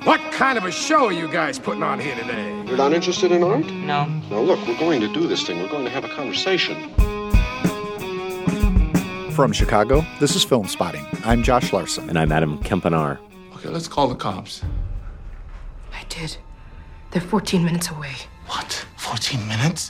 What kind of a show are you guys putting on here today? You're not interested in art? No. Now look, we're going to do this thing. We're going to have a conversation. From Chicago, this is Film Spotting. I'm Josh Larson. And I'm Adam Kempenaar. Okay, let's call the cops. I did. They're 14 minutes away. What? 14 minutes?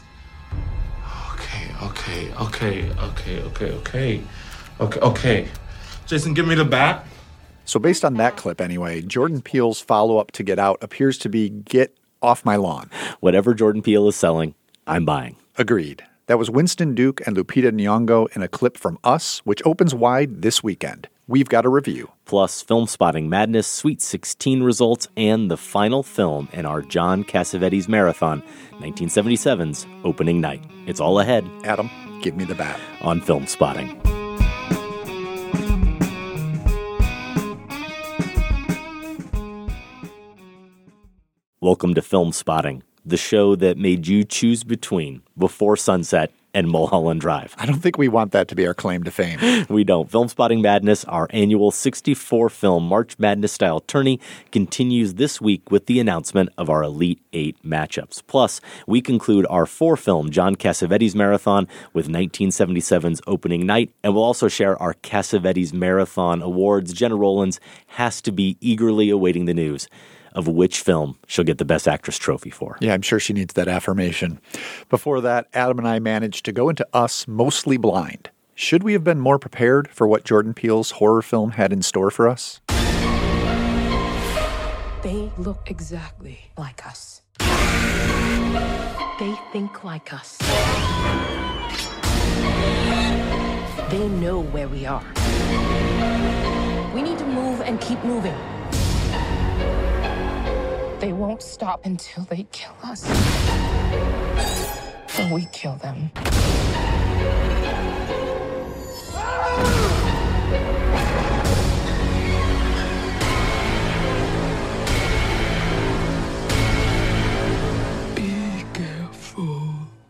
Okay. Jason, give me the bat. So based on that clip anyway, Jordan Peele's follow-up to Get Out appears to be Get Off My Lawn. Whatever Jordan Peele is selling, I'm buying. Agreed. That was Winston Duke and Lupita Nyong'o in a clip from Us, which opens wide this weekend. We've got a review. Plus, Film Spotting Madness, Sweet 16 results, and the final film in our John Cassavetes Marathon, 1977's opening night. It's all ahead. Adam, give me the bat. On Film Spotting. Welcome to Film Spotting, the show that made you choose between Before Sunset and Mulholland Drive. I don't think we want that to be our claim to fame. We don't. Film Spotting Madness, our annual 64-film March Madness-style tourney, continues this week with the announcement of our Elite 8 matchups. Plus, we conclude our 4-film John Cassavetes Marathon with 1977's opening night, and we'll also share our Cassavetes Marathon awards. Jenna Rollins has to be eagerly awaiting the news of which film she'll get the Best Actress trophy for. Yeah, I'm sure she needs that affirmation. Before that, Adam and I managed to go into Us mostly blind. Should we have been more prepared for what Jordan Peele's horror film had in store for us? They look exactly like us. They think like us. They know where we are. We need to move and keep moving. They won't stop until they kill us. Or we kill them. Be careful.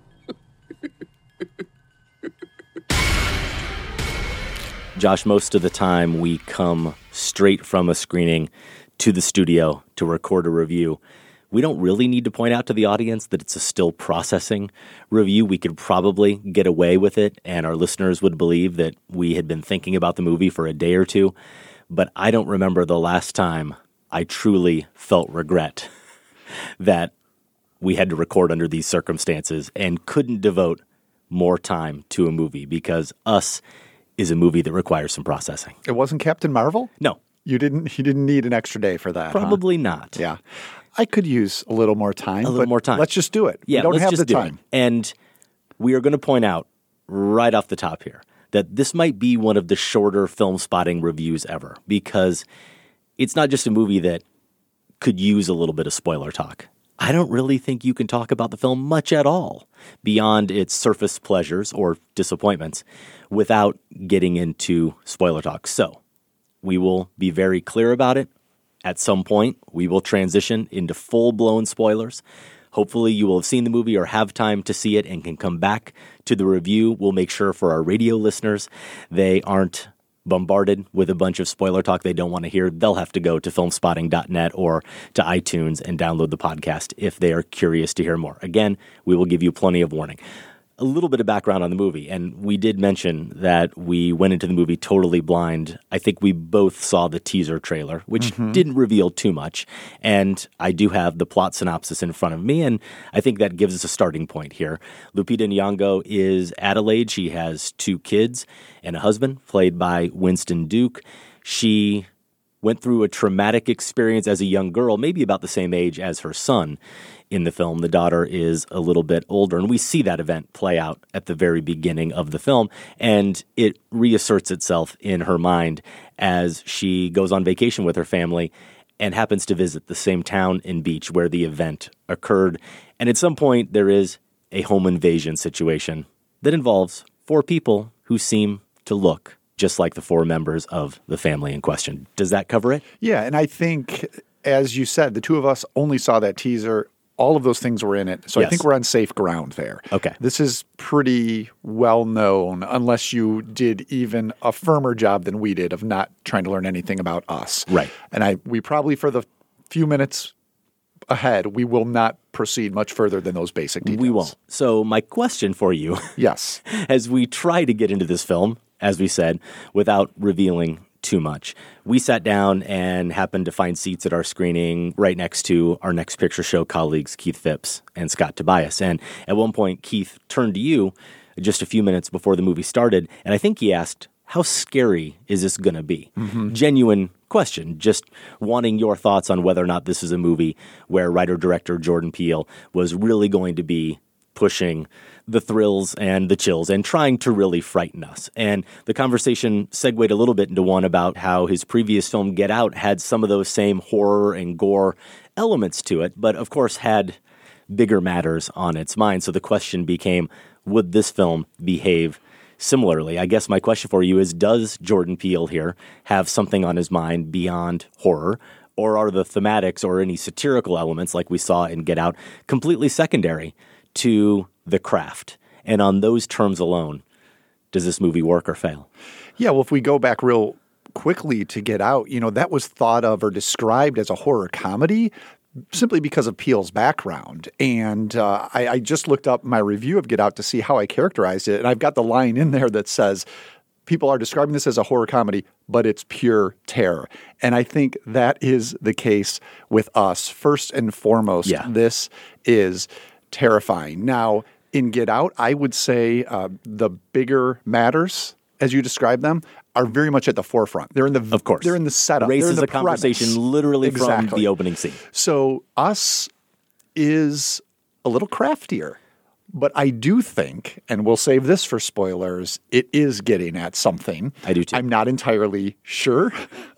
Josh, most of the time we come straight from a screening to the studio to record a review. We don't really need to point out to the audience that it's a still processing review. We could probably get away with it, and our listeners would believe that we had been thinking about the movie for a day or two. But I don't remember the last time I truly felt regret that we had to record under these circumstances and couldn't devote more time to a movie, because Us is a movie that requires some processing. It wasn't Captain Marvel? No. You didn't need an extra day for that. Probably huh? not. Yeah. I could use a little more time. Let's just do it. Yeah, we don't let's have just the time. Do it. And we are going to point out right off the top here that this might be one of the shorter Film Spotting reviews ever, because it's not just a movie that could use a little bit of spoiler talk. I don't really think you can talk about the film much at all beyond its surface pleasures or disappointments without getting into spoiler talk. So we will be very clear about it. At some point, we will transition into full-blown spoilers. Hopefully, you will have seen the movie or have time to see it and can come back to the review. We'll make sure for our radio listeners they aren't bombarded with a bunch of spoiler talk they don't want to hear. They'll have to go to filmspotting.net or to iTunes and download the podcast if they are curious to hear more. Again, we will give you plenty of warning. A little bit of background on the movie, and we did mention that we went into the movie totally blind. I think we both saw the teaser trailer, which didn't reveal too much, and I do have the plot synopsis in front of me, and I think that gives us a starting point here. Lupita Nyong'o is Adelaide. She has 2 kids and a husband, played by Winston Duke. She went through a traumatic experience as a young girl, maybe about the same age as her son in the film. The daughter is a little bit older, and we see that event play out at the very beginning of the film, and it reasserts itself in her mind as she goes on vacation with her family and happens to visit the same town and beach where the event occurred. And at some point, there is a home invasion situation that involves 4 people who seem to look just like the 4 members of the family in question. Does that cover it? Yeah, and I think, as you said, the 2 of us only saw that teaser. All of those things were in it. So Yes. I think we're on safe ground there. Okay. This is pretty well known, unless you did even a firmer job than we did of not trying to learn anything about Us. Right. And we probably, for the few minutes ahead, we will not proceed much further than those basic details. We won't. So my question for you, Yes. as we try to get into this film, as we said, without revealing too much, we sat down and happened to find seats at our screening right next to our Next Picture Show colleagues, Keith Phipps and Scott Tobias. And at one point, Keith turned to you just a few minutes before the movie started, and I think he asked, how scary is this going to be? Genuine question, just wanting your thoughts on whether or not this is a movie where writer-director Jordan Peele was really going to be pushing the thrills and the chills and trying to really frighten us. And the conversation segued a little bit into one about how his previous film, Get Out, had some of those same horror and gore elements to it, but of course had bigger matters on its mind. So the question became, would this film behave similarly? I guess my question for you is, does Jordan Peele here have something on his mind beyond horror, or are the thematics or any satirical elements like we saw in Get Out completely secondary to the craft? And on those terms alone, does this movie work or fail? Yeah, well, if we go back real quickly to Get Out, that was thought of or described as a horror comedy simply because of Peele's background. And I just looked up my review of Get Out to see how I characterized it. And I've got the line in there that says, people are describing this as a horror comedy, but it's pure terror. And I think that is the case with us. First and foremost, This is terrifying. Now, in Get Out, I would say the bigger matters, as you describe them, are very much at the forefront. They're in the, of course, they're in the setup. Raises the conversation premise. literally Exactly. from the opening scene. So Us is a little craftier, but I do think, and we'll save this for spoilers, it is getting at something. I do too. I'm not entirely sure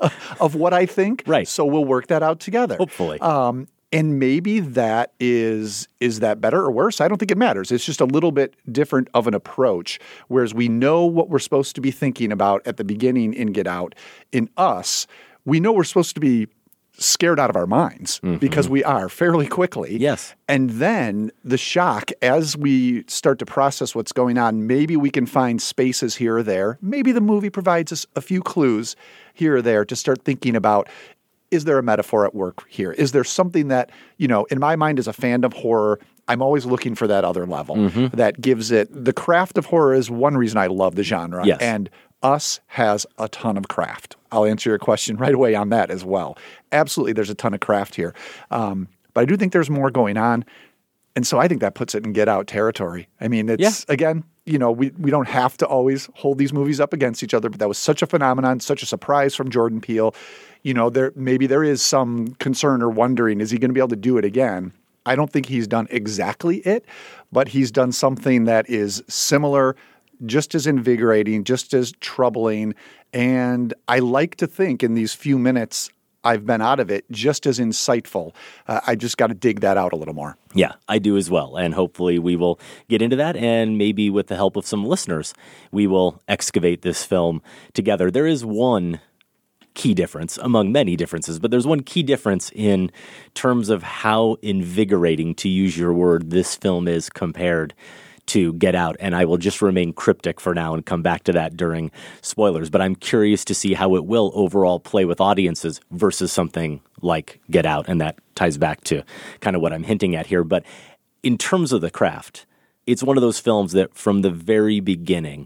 of what I think. Right. So we'll work that out together. Hopefully. And maybe that is that better or worse? I don't think it matters. It's just a little bit different of an approach. Whereas we know what we're supposed to be thinking about at the beginning in Get Out. In Us, we know we're supposed to be scared out of our minds because we are fairly quickly. Yes. And then the shock, as we start to process what's going on, maybe we can find spaces here or there. Maybe the movie provides us a few clues here or there to start thinking about, is there a metaphor at work here? Is there something that, in my mind as a fan of horror, I'm always looking for that other level that gives it, the craft of horror is one reason I love the genre. Yes. And Us has a ton of craft. I'll answer your question right away on that as well. Absolutely, there's a ton of craft here. But I do think there's more going on. And so I think that puts it in Get Out territory. I mean, it's, again, we don't have to always hold these movies up against each other, but that was such a phenomenon, such a surprise from Jordan Peele. Maybe there is some concern or wondering, is he going to be able to do it again? I don't think he's done exactly it, but he's done something that is similar, just as invigorating, just as troubling. And I like to think in these few minutes I've been out of it, just as insightful. I just got to dig that out a little more. Yeah, I do as well. And hopefully we will get into that. And maybe with the help of some listeners, we will excavate this film together. There is one key difference among many differences, but there's one key difference in terms of how invigorating, to use your word, this film is compared to Get Out. And I will just remain cryptic for now and come back to that during spoilers. But I'm curious to see how it will overall play with audiences versus something like Get Out. And that ties back to kind of what I'm hinting at here. But in terms of the craft, it's one of those films that from the very beginning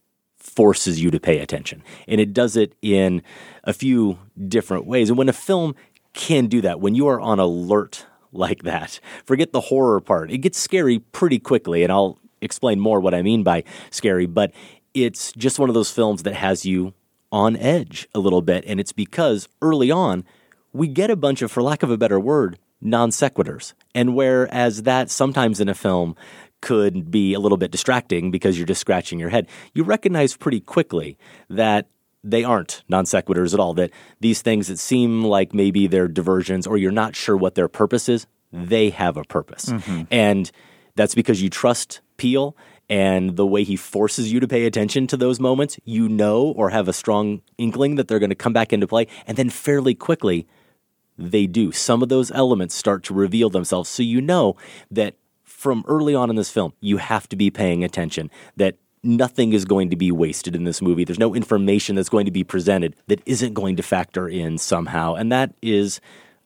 forces you to pay attention. And it does it in a few different ways. And when a film can do that, when you are on alert like that, forget the horror part. It gets scary pretty quickly, and I'll explain more what I mean by scary, but it's just one of those films that has you on edge a little bit, and it's because early on, we get a bunch of, for lack of a better word, non sequiturs. And whereas that sometimes in a film could be a little bit distracting because you're just scratching your head, you recognize pretty quickly that they aren't non sequiturs at all, that these things that seem like maybe they're diversions or you're not sure what their purpose is, they have a purpose. And that's because you trust Peele and the way he forces you to pay attention to those moments, or have a strong inkling that they're going to come back into play. And then fairly quickly, they do. Some of those elements start to reveal themselves. So you know that from early on in this film, you have to be paying attention, that nothing is going to be wasted in this movie. There's no information that's going to be presented that isn't going to factor in somehow. And that is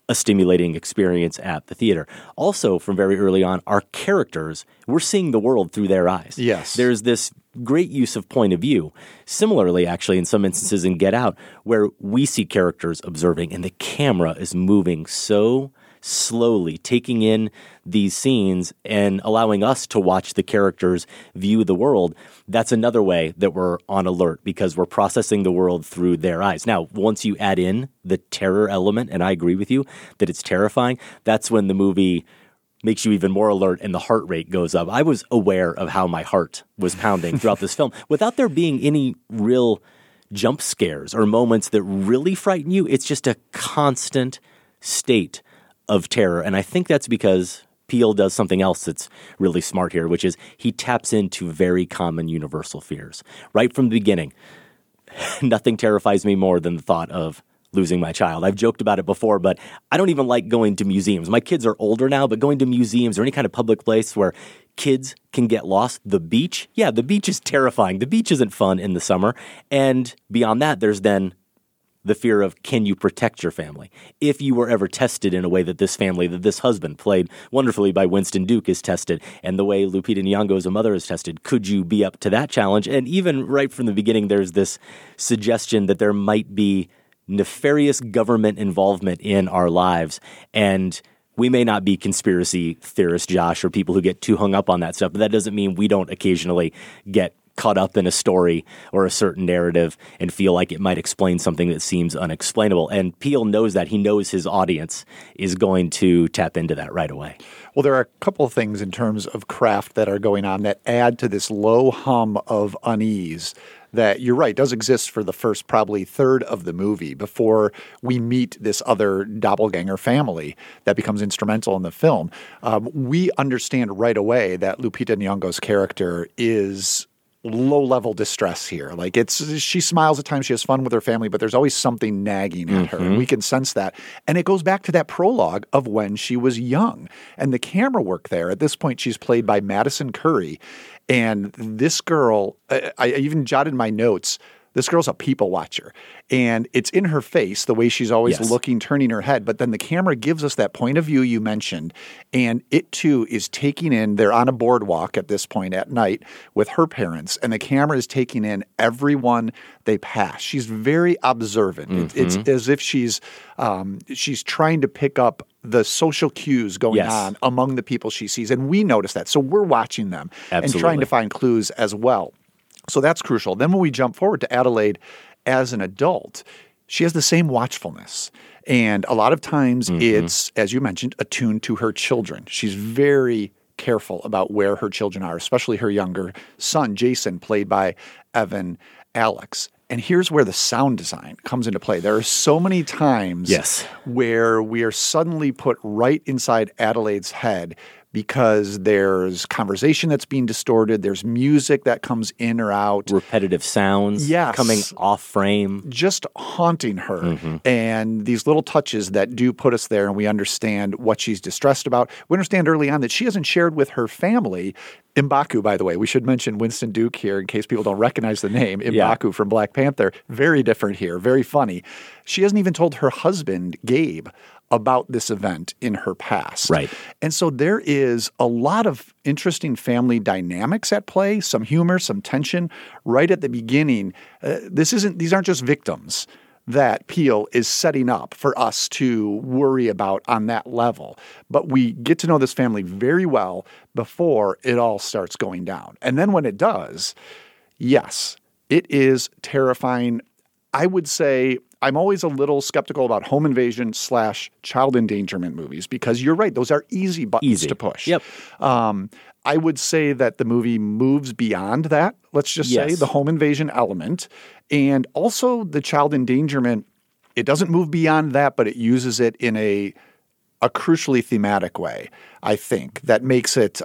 a stimulating experience at the theater. Also, from very early on, our characters, we're seeing the world through their eyes. Yes. There's this great use of point of view. Similarly, actually, in some instances in Get Out, where we see characters observing and the camera is moving so slowly, taking in these scenes and allowing us to watch the characters view the world. That's another way that we're on alert because we're processing the world through their eyes. Now, once you add in the terror element, and I agree with you that it's terrifying, that's when the movie makes you even more alert and the heart rate goes up. I was aware of how my heart was pounding throughout this film without there being any real jump scares or moments that really frighten you. It's just a constant state of terror. And I think that's because Peele does something else that's really smart here, which is he taps into very common universal fears. Right from the beginning, nothing terrifies me more than the thought of losing my child. I've joked about it before, but I don't even like going to museums. My kids are older now, but going to museums or any kind of public place where kids can get lost, the beach, yeah, the beach is terrifying. The beach isn't fun in the summer. And beyond that, there's then the fear of, can you protect your family? If you were ever tested in a way that this family, that this husband played wonderfully by Winston Duke is tested, and the way Lupita Nyong'o as a mother is tested, could you be up to that challenge? And even right from the beginning, there's this suggestion that there might be nefarious government involvement in our lives. And we may not be conspiracy theorists, Josh, or people who get too hung up on that stuff, but that doesn't mean we don't occasionally get caught up in a story or a certain narrative and feel like it might explain something that seems unexplainable. And Peele knows that. He knows his audience is going to tap into that right away. Well, there are a couple of things in terms of craft that are going on that add to this low hum of unease that, you're right, does exist for the first probably third of the movie before we meet this other doppelganger family that becomes instrumental in the film. We understand right away that Lupita Nyong'o's character is low-level distress here. Like, she smiles at times, she has fun with her family, but there's always something nagging at her. We can sense that. And it goes back to that prologue of when she was young. And the camera work there, at this point, she's played by Madison Curry. And this girl, I even jotted in my notes, this girl's a people watcher. And it's in her face, the way she's always looking, turning her head. But then the camera gives us that point of view you mentioned. And it, too, is taking in, they're on a boardwalk at this point at night with her parents. And the camera is taking in everyone they pass. She's very observant. It's as if she's trying to pick up the social cues going on among the people she sees. And we notice that. So we're watching them and trying to find clues as well. So that's crucial. Then when we jump forward to Adelaide as an adult, she has the same watchfulness. And a lot of times it's, as you mentioned, attuned to her children. She's very careful about where her children are, especially her younger son, Jason, played by Evan Alex. And here's where the sound design comes into play. There are so many times where we are suddenly put right inside Adelaide's head because there's conversation that's being distorted. There's music that comes in or out. Repetitive sounds coming off frame. Just haunting her. And these little touches that do put us there and we understand what she's distressed about. We understand early on that she hasn't shared with her family. M'Baku, by the way, we should mention Winston Duke here in case people don't recognize the name. M'Baku from Black Panther. Very different here. Very funny. She hasn't even told her husband, Gabe, about this event in her past. Right. And so there is a lot of interesting family dynamics at play, some humor, some tension right at the beginning. These aren't just victims that Peele is setting up for us to worry about on that level. But we get to know this family very well before it all starts going down. And then when it does, yes, it is terrifying. I would say I'm always a little skeptical about home invasion / child endangerment movies because you're right. Those are easy buttons to push. Yep. I would say that the movie moves beyond that. Let's just say the home invasion element and also the child endangerment. It doesn't move beyond that, but it uses it in a crucially thematic way, I think, that makes it,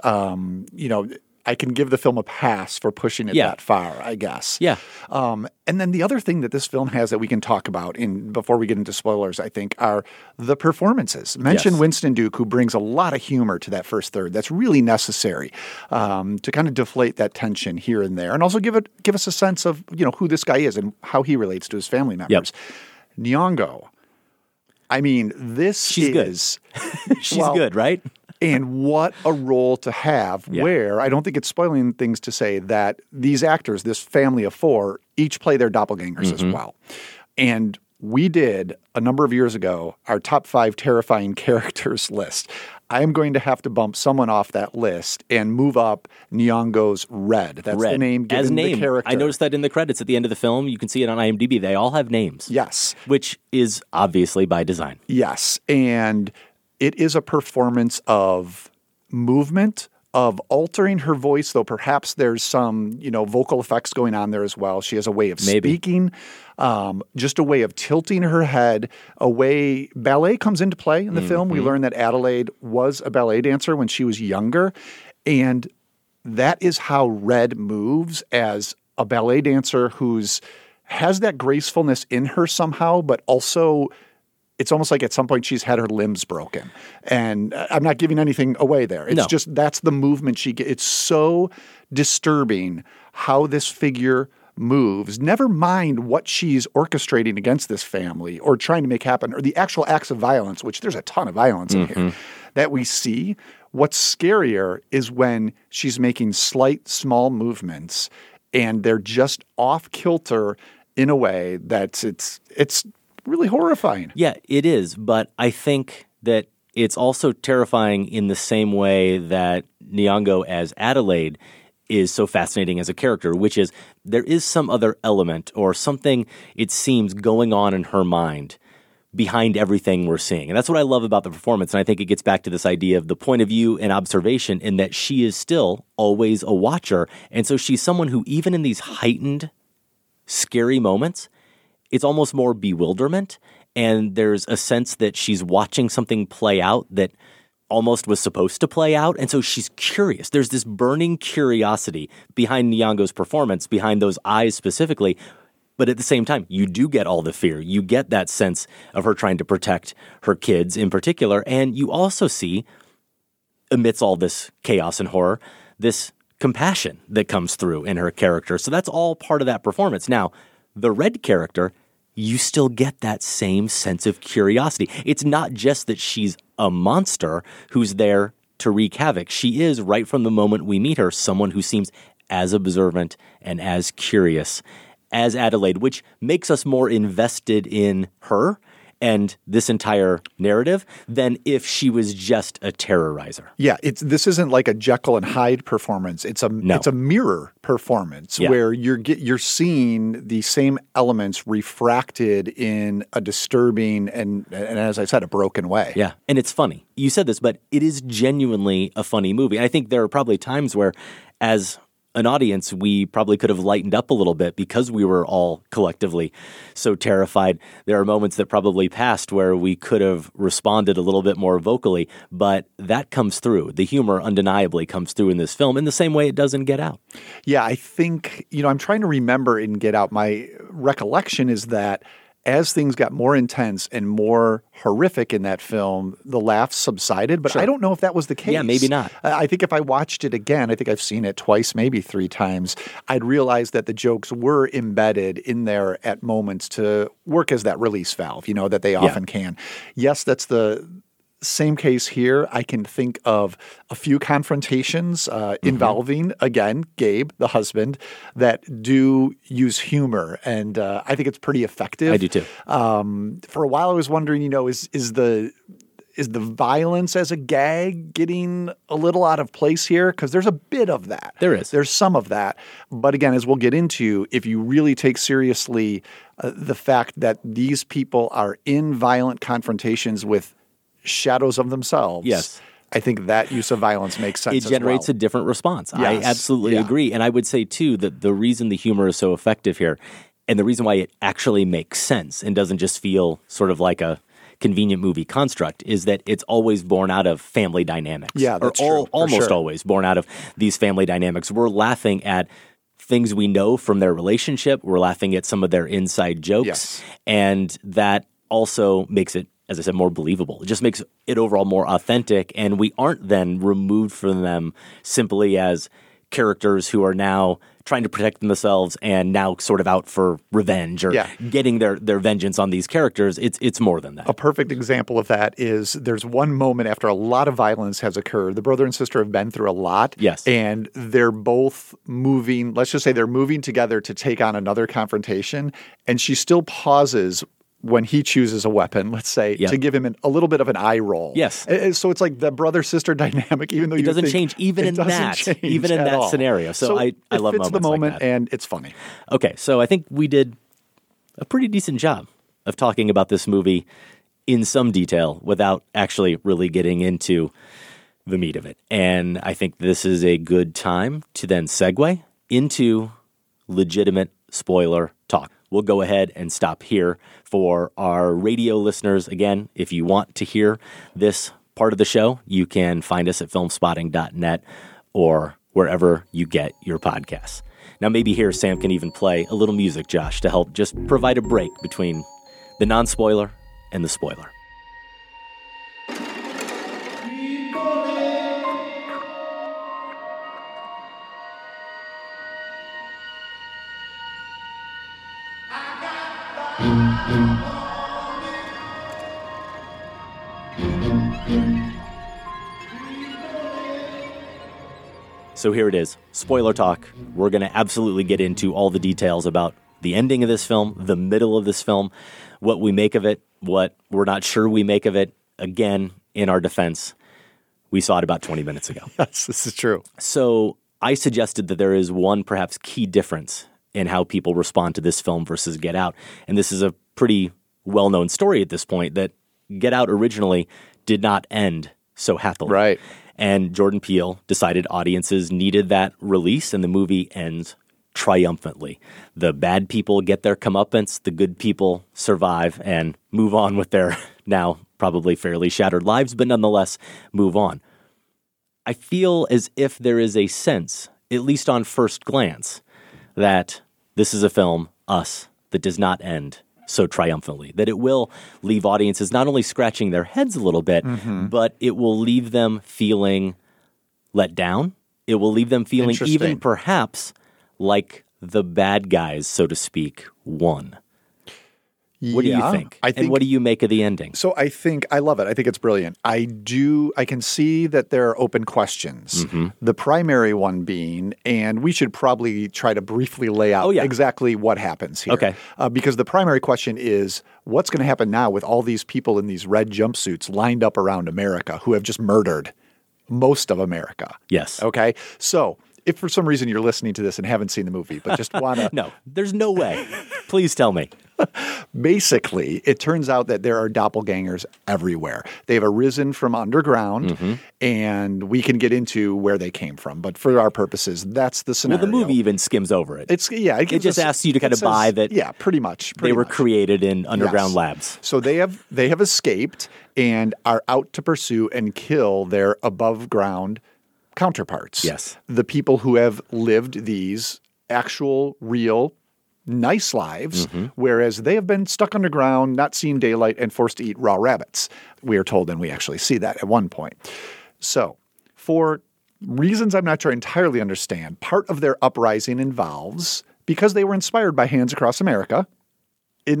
I can give the film a pass for pushing it that far, I guess. Yeah. And then the other thing that this film has that we can talk about before we get into spoilers, I think, are the performances. Mention Winston Duke, who brings a lot of humor to that first third. That's really necessary to kind of deflate that tension here and there, and also give us a sense of who this guy is and how he relates to his family members. Nyong'o. I mean, She's good. She's well, good, right? And what a role to have where I don't think it's spoiling things to say that these actors, this family of four, each play their doppelgangers as well. And we did a number of years ago our top 5 terrifying characters list. I am going to have to bump someone off that list and move up Nyong'o's Red. That's Red. the name given As the character. I noticed that in the credits at the end of the film. You can see it on IMDb. They all have names. Yes. Which is obviously by design. Yes. And it is a performance of movement, of altering her voice, though perhaps there's some, vocal effects going on there as well. She has a way of speaking, just a way of tilting her head, ballet comes into play in the film. We learn that Adelaide was a ballet dancer when she was younger. And that is how Red moves as a ballet dancer has that gracefulness in her somehow, but also it's almost like at some point she's had her limbs broken. And I'm not giving anything away there. It's just that's the movement she gets. It's so disturbing how this figure moves. Never mind what she's orchestrating against this family or trying to make happen or the actual acts of violence, which there's a ton of violence in here that we see. What's scarier is when she's making slight, small movements and they're just off kilter in a way that it's really horrifying. Yeah, it is. But I think that it's also terrifying in the same way that Nyong'o as Adelaide is so fascinating as a character, which is there is some other element or something, it seems, going on in her mind behind everything we're seeing. And that's what I love about the performance. And I think it gets back to this idea of the point of view and observation in that she is still always a watcher. And so she's someone who, even in these heightened, scary moments, it's almost more bewilderment, and there's a sense that she's watching something play out that almost was supposed to play out, and so she's curious. There's this burning curiosity behind Nyong'o's performance, behind those eyes specifically, but at the same time, you do get all the fear. You get that sense of her trying to protect her kids in particular, and you also see, amidst all this chaos and horror, this compassion that comes through in her character. So that's all part of that performance. Now, the Red character, you still get that same sense of curiosity. It's not just that she's a monster who's there to wreak havoc. She is, right from the moment we meet her, someone who seems as observant and as curious as Adelaide, which makes us more invested in her and this entire narrative than if she was just a terrorizer. Yeah, this isn't like a Jekyll and Hyde performance. It's a mirror performance where you're seeing the same elements refracted in a disturbing and as I said, a broken way. Yeah, and it's funny. You said this, but it is genuinely a funny movie. I think there are probably times where, as an audience, we probably could have lightened up a little bit because we were all collectively so terrified. There are moments that probably passed where we could have responded a little bit more vocally, but that comes through. The humor undeniably comes through in this film in the same way it does in Get Out. Yeah, I think, I'm trying to remember in Get Out, my recollection is that as things got more intense and more horrific in that film, the laughs subsided. But I don't know if that was the case. Yeah, maybe not. I think if I watched it again, I think I've seen it twice, maybe 3 times, I'd realize that the jokes were embedded in there at moments to work as that release valve, that they often can. Yes, that's the same case here. I can think of a few confrontations involving, again, Gabe, the husband, that do use humor. And I think it's pretty effective. I do too. For a while I was wondering, is the violence as a gag getting a little out of place here? Because there's a bit of that. There is. There's some of that. But again, as we'll get into, if you really take seriously the fact that these people are in violent confrontations with shadows of themselves. Yes. I think that use of violence makes sense. It generates a different response. Yes. I absolutely agree. And I would say, too, that the reason the humor is so effective here and the reason why it actually makes sense and doesn't just feel sort of like a convenient movie construct is that it's always born out of family dynamics. Yeah, that's true. Almost always born out of these family dynamics. We're laughing at things we know from their relationship. We're laughing at some of their inside jokes. Yes. And that also makes it, as I said, more believable. It just makes it overall more authentic, and we aren't then removed from them simply as characters who are now trying to protect themselves and now sort of out for revenge or getting their vengeance on these characters. It's more than that. A perfect example of that is there's one moment after a lot of violence has occurred. The brother and sister have been through a lot. Yes. And they're both moving, let's just say they're moving together to take on another confrontation. And she still pauses when he chooses a weapon, let's say, to give him a little bit of an eye roll. Yes. So it's like the brother-sister dynamic, even though it doesn't change even in that scenario. So I love moments the moment, like that. and it's funny. Okay, so I think we did a pretty decent job of talking about this movie in some detail without actually really getting into the meat of it. And I think this is a good time to then segue into legitimate spoiler talk. We'll go ahead and stop here. For our radio listeners, again, if you want to hear this part of the show, you can find us at filmspotting.net or wherever you get your podcasts. Now, maybe here Sam can even play a little music, Josh, to help just provide a break between the non-spoiler and the spoiler. So here it is, spoiler talk. We're going to absolutely get into all the details about the ending of this film, the middle of this film, what we make of it, what we're not sure we make of it. Again, in our defense, we saw it about 20 minutes ago. Yes, this is true. So I suggested that there is one perhaps key difference in how people respond to this film versus Get Out. And this is a pretty well-known story at this point, that Get Out originally did not end so happily. Right. And Jordan Peele decided audiences needed that release, and the movie ends triumphantly. The bad people get their comeuppance, the good people survive and move on with their now probably fairly shattered lives, but nonetheless move on. I feel as if there is a sense, at least on first glance, that this is a film, Us, that does not end so triumphantly, that it will leave audiences not only scratching their heads a little bit, but it will leave them feeling let down. It will leave them feeling even perhaps like the bad guys, so to speak, won. What do you think? And what do you make of the ending? So I love it. I think it's brilliant. I can see that there are open questions. The primary one being, and we should probably try to briefly lay out exactly what happens here. Okay. Because the primary question is, what's going to happen now with all these people in these red jumpsuits lined up around America who have just murdered most of America? Yes. Okay. So if for some reason you're listening to this and haven't seen the movie, but just want to... No, there's no way. Please tell me. Basically, it turns out that there are doppelgangers everywhere. They've arisen from underground, and we can get into where they came from. But for our purposes, that's the scenario. Well, the movie even skims over it. It just asks you to kind of buy that. Yeah, pretty much. They were created in underground labs. So they have escaped and are out to pursue and kill their above ground counterparts. Yes. The people who have lived these actual, real, nice lives, whereas they have been stuck underground, not seeing daylight, and forced to eat raw rabbits. We are told, and we actually see that at one point. So, for reasons I'm not sure I entirely understand, part of their uprising involves, because they were inspired by Hands Across America in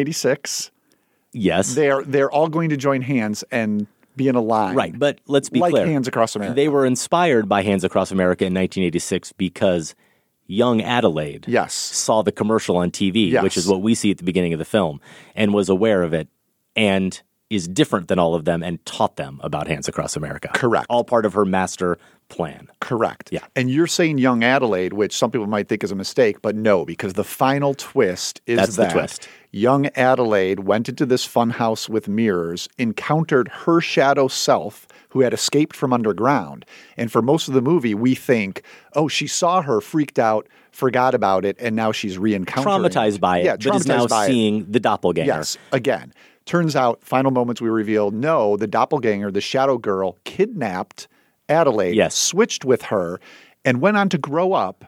1986. Yes. They're all going to join hands and be in a line. Right, but let's be like clear. Hands Across America. They were inspired by Hands Across America in 1986 because young Adelaide saw the commercial on TV, which is what we see at the beginning of the film, and was aware of it and is different than all of them and taught them about Hands Across America. Correct. All part of her master plan. Correct. Yeah. And you're saying young Adelaide, which some people might think is a mistake, but no, because the final twist is That's the twist. Young Adelaide went into this funhouse with mirrors, encountered her shadow self who had escaped from underground. And for most of the movie, we think, oh, she saw her, freaked out, forgot about it, and now she's re-encountering. Traumatized by it, but is now seeing the doppelganger. Yes, again. Turns out, final moments we reveal, no, the doppelganger, the shadow girl, kidnapped Adelaide, switched with her, and went on to grow up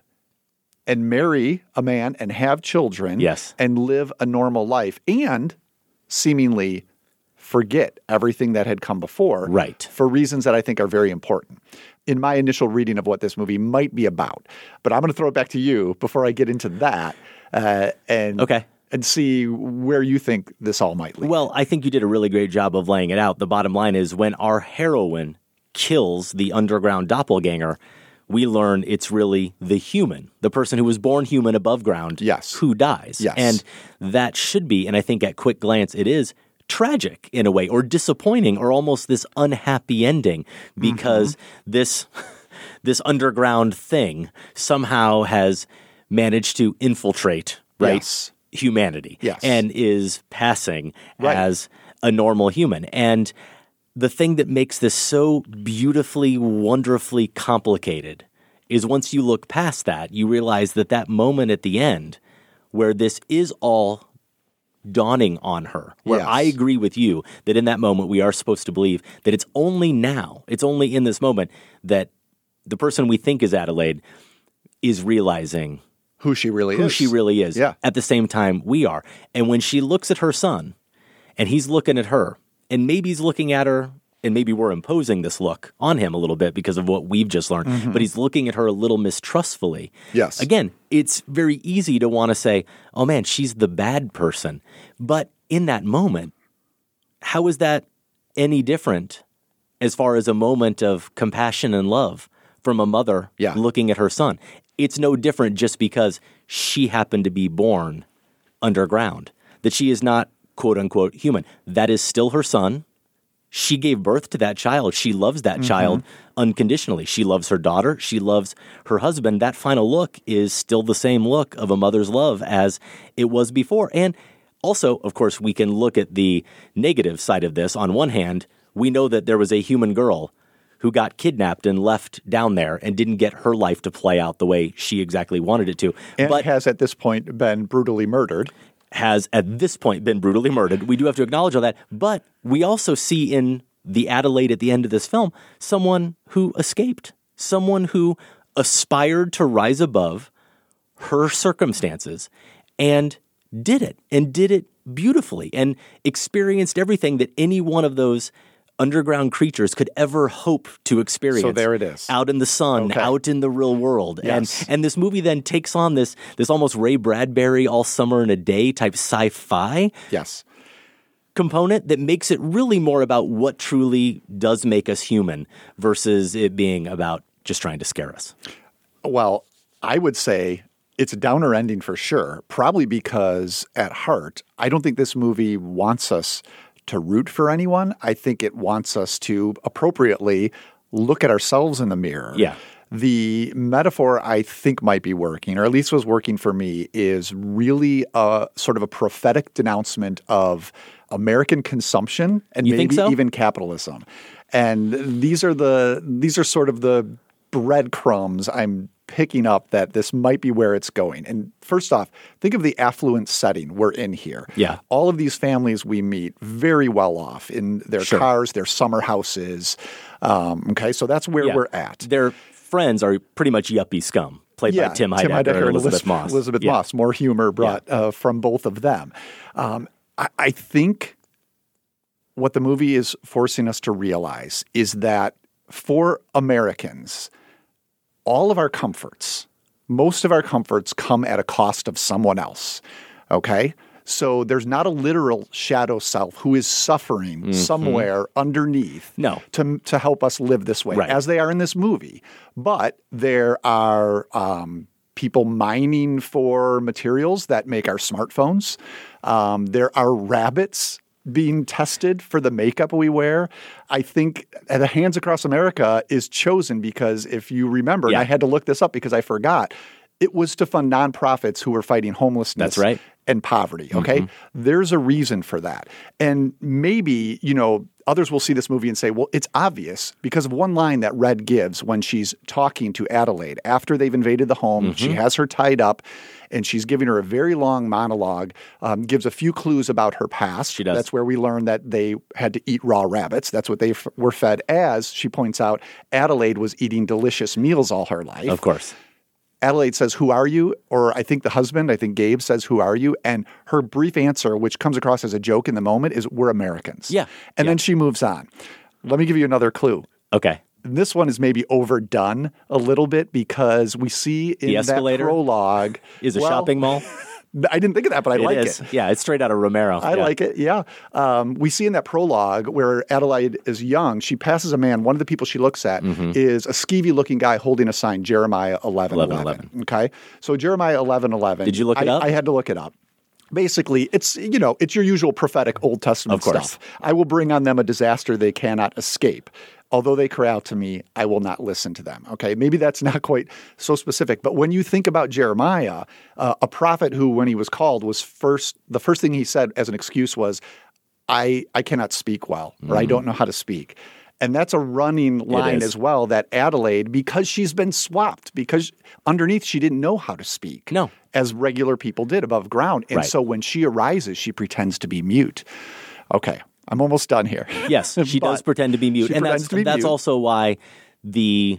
and marry a man and have children and live a normal life and seemingly forget everything that had come before Right. for reasons that I think are very important in my initial reading of what this movie might be about. But I'm going to throw it back to you before I get into that and see where you think this all might lead. Well, I think you did a really great job of laying it out. The bottom line is when our heroine kills the underground doppelganger, we learn it's really the human, the person who was born human above ground, who dies. Yes. And that should be, and I think at quick glance it is, tragic in a way, or disappointing, or almost this unhappy ending, because this underground thing somehow has managed to infiltrate, humanity, and is passing as a normal human. And the thing that makes this so beautifully, wonderfully complicated is once you look past that, you realize that that moment at the end where this is all dawning on her, where I agree with you that in that moment we are supposed to believe that it's only now, it's only in this moment that the person we think is Adelaide is realizing who she really is. Yeah. At the same time we are. And when she looks at her son and he's looking at her, and maybe he's looking at her, and maybe we're imposing this look on him a little bit because of what we've just learned, but he's looking at her a little mistrustfully. Yes. Again, it's very easy to want to say, oh man, she's the bad person. But in that moment, how is that any different as far as a moment of compassion and love from a mother looking at her son? It's no different just because she happened to be born underground, that she is not quote unquote human. That is still her son. She gave birth to that child. She loves that child unconditionally. She loves her daughter. She loves her husband. That final look is still the same look of a mother's love as it was before. And also, of course, we can look at the negative side of this. On one hand, we know that there was a human girl who got kidnapped and left down there and didn't get her life to play out the way she exactly wanted it to. And has at this point been brutally murdered. We do have to acknowledge all that. But we also see in the Adelaide at the end of this film someone who escaped, someone who aspired to rise above her circumstances and did it beautifully, and experienced everything that any one of those underground creatures could ever hope to experience. So there it is. Out in the sun, out in the real world. Yes. And this movie then takes on this almost Ray Bradbury All Summer in a Day type sci-fi component that makes it really more about what truly does make us human versus it being about just trying to scare us. Well, I would say it's a downer ending for sure, probably because at heart, I don't think this movie wants us to root for anyone. I think it wants us to appropriately look at ourselves in the mirror. Yeah. The metaphor I think might be working, or at least was working for me, is really a sort of a prophetic denouncement of American consumption and maybe even capitalism. And these are sort of the breadcrumbs I'm picking up that this might be where it's going. And first off, think of the affluent setting we're in here. Yeah. All of these families we meet very well off in their cars, their summer houses. So that's where we're at. Their friends are pretty much yuppie scum, played by Tim Heidecker and Elizabeth Moss. Elizabeth Moss, more humor brought from both of them. I think what the movie is forcing us to realize is that for Americans, all of our comforts, most of our comforts come at a cost of someone else, okay? So there's not a literal shadow self who is suffering somewhere underneath to help us live this way, as they are in this movie. But there are people mining for materials that make our smartphones. There are rabbits being tested for the makeup we wear. I think the Hands Across America is chosen because if you remember, and I had to look this up because I forgot, it was to fund nonprofits who were fighting homelessness and poverty, okay? There's a reason for that. And maybe, others will see this movie and say, well, it's obvious because of one line that Red gives when she's talking to Adelaide. After they've invaded the home, she has her tied up, and she's giving her a very long monologue, gives a few clues about her past. She does. That's where we learn that they had to eat raw rabbits. That's what they were fed as, she points out, Adelaide was eating delicious meals all her life. Of course. Adelaide says, "Who are you?" Or I think the husband, Gabe, says, "Who are you?" And her brief answer, which comes across as a joke in the moment, is, "We're Americans." Yeah. And then she moves on. Let me give you another clue. Okay. This one is maybe overdone a little bit because we see in The that escalator prologue is a shopping mall. I didn't think of that, but I like is. it. Yeah, it's straight out of Romero. I like it, yeah. We see in that prologue where Adelaide is young, she passes a man. One of the people she looks at is a skeevy-looking guy holding a sign, Jeremiah 11:11. Okay? So Jeremiah 11:11. Did you look it up? I had to look it up. Basically, it's your usual prophetic Old Testament Of course. stuff. I will bring on them a disaster they cannot escape. Although they cry out to me, I will not listen to them. Okay, maybe that's not quite so specific. But when you think about Jeremiah, a prophet who, when he was called, the first thing he said as an excuse was, I cannot speak well, or I don't know how to speak. And that's a running line as well, that Adelaide, because she's been swapped, because underneath she didn't know how to speak. No. As regular people did above ground. And Right. so when she arises, she pretends to be mute. Okay. I'm almost done here. Yes, she does But pretend to be mute. she And pretends to be that's mute. also why the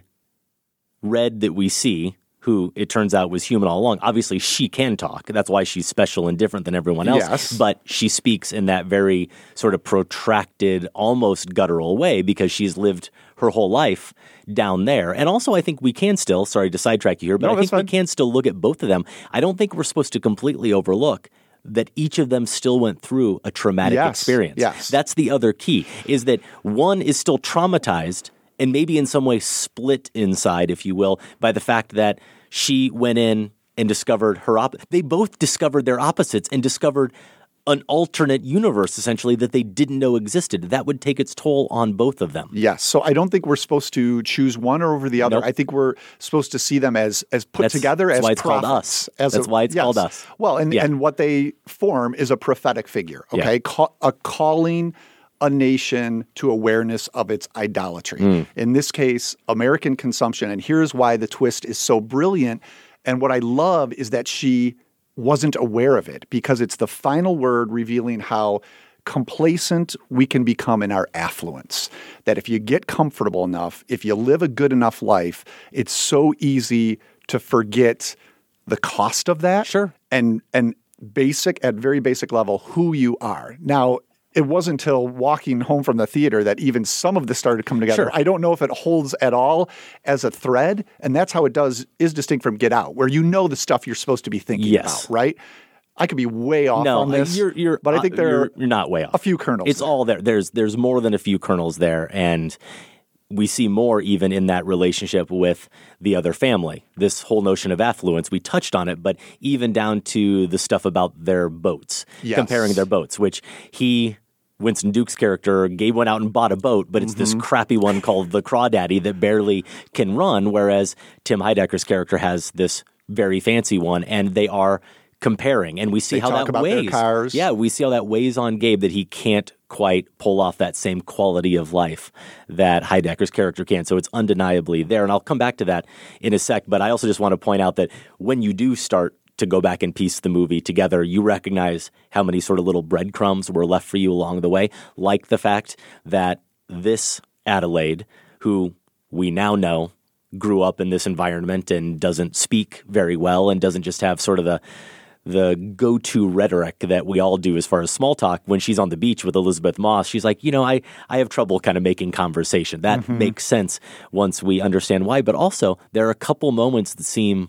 Red that we see, who it turns out was human all along, obviously she can talk. That's why she's special and different than everyone else. Yes. But she speaks in that very sort of protracted, almost guttural way because she's lived her whole life down there. And also I think we can still, sorry to sidetrack you here, but No, I think that's fine. we can still look at both of them. I don't think we're supposed to completely overlook that each of them still went through a traumatic Yes, experience. yes. That's the other key, is that one is still traumatized and maybe in some way split inside, if you will, by the fact that she went in and discovered they both discovered their opposites and discovered an alternate universe, essentially, that they didn't know existed. That would take its toll on both of them. Yes. So I don't think we're supposed to choose one or over the other. Nope. I think we're supposed to see them as put That's- together that's as why it's called prophets. us. That's why it's called us. Well, and, Yeah. and what they form is a prophetic figure, Yeah. okay? A calling a nation to awareness of its idolatry. Mm. In this case, American consumption. And here's why the twist is so brilliant. And what I love is that she wasn't aware of it, because it's the final word revealing how complacent we can become in our affluence. That if you get comfortable enough, if you live a good enough life, it's so easy to forget the cost of that. Sure. And at very basic level, who you are. Now, it wasn't until walking home from the theater that even some of this started coming together. Sure. I don't know if it holds at all as a thread, and that's how it is distinct from Get Out, where you know the stuff you're supposed to be thinking Yes. about, right? I could be way off No, on this, you're but I think you're not way off. a few kernels. It's all there. There's more than a few kernels there, and we see more even in that relationship with the other family. This whole notion of affluence, we touched on it, but even down to the stuff about their boats, Yes. comparing their boats, which Winston Duke's character, Gabe went out and bought a boat, but it's this crappy one called the Crawdaddy that barely can run, whereas Tim Heidecker's character has this very fancy one, and they are comparing, and we see They how talk that about their weighs. cars. Yeah, we see how that weighs on Gabe, that he can't quite pull off that same quality of life that Heidecker's character can. So it's undeniably there, and I'll come back to that in a sec. But I also just want to point out that when you do start to go back and piece the movie together, you recognize how many sort of little breadcrumbs were left for you along the way, like the fact that this Adelaide, who we now know grew up in this environment and doesn't speak very well and doesn't just have sort of the go-to rhetoric that we all do as far as small talk. When she's on the beach with Elizabeth Moss, she's like, I have trouble kind of making conversation. That makes sense once we understand why. But also, there are a couple moments that seem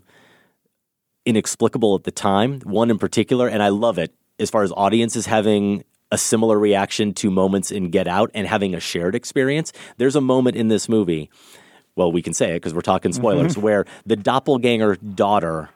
inexplicable at the time. One in particular, and I love it, as far as audiences having a similar reaction to moments in Get Out and having a shared experience. There's a moment in this movie, well, we can say it because we're talking spoilers, where the doppelganger daughter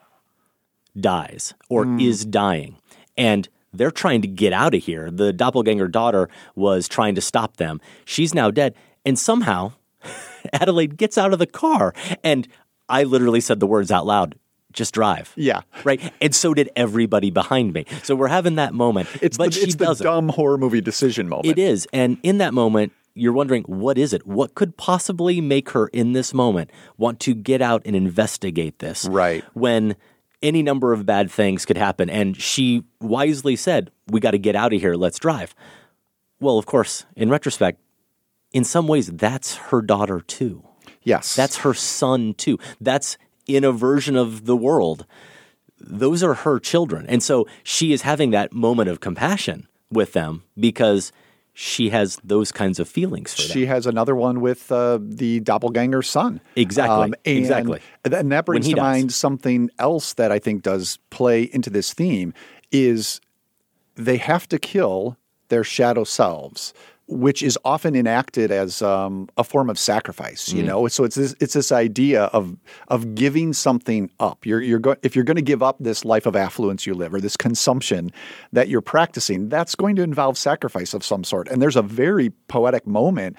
dies or is dying, and they're trying to get out of here. The doppelganger daughter was trying to stop them. She's now dead, and somehow Adelaide gets out of the car, and I literally said the words out loud, just drive. Yeah. Right? And so did everybody behind me. So we're having that moment, but she it's the doesn't. dumb horror movie decision moment. It is. And in that moment, you're wondering, what is it? What could possibly make her in this moment want to get out and investigate this? Right. When any number of bad things could happen. And she wisely said, we got to get out of here. Let's drive. Well, of course, in retrospect, in some ways, that's her daughter too. Yes. That's her son too. That's in a version of the world, those are her children. And so she is having that moment of compassion with them because she has those kinds of feelings for them. She has another one with the doppelganger son. Exactly. Exactly. And that brings to mind something else that I think does play into this theme is they have to kill their shadow selves, which is often enacted as a form of sacrifice, you know? So it's this idea of giving something up. If you're going to give up this life of affluence you live or this consumption that you're practicing, that's going to involve sacrifice of some sort. And there's a very poetic moment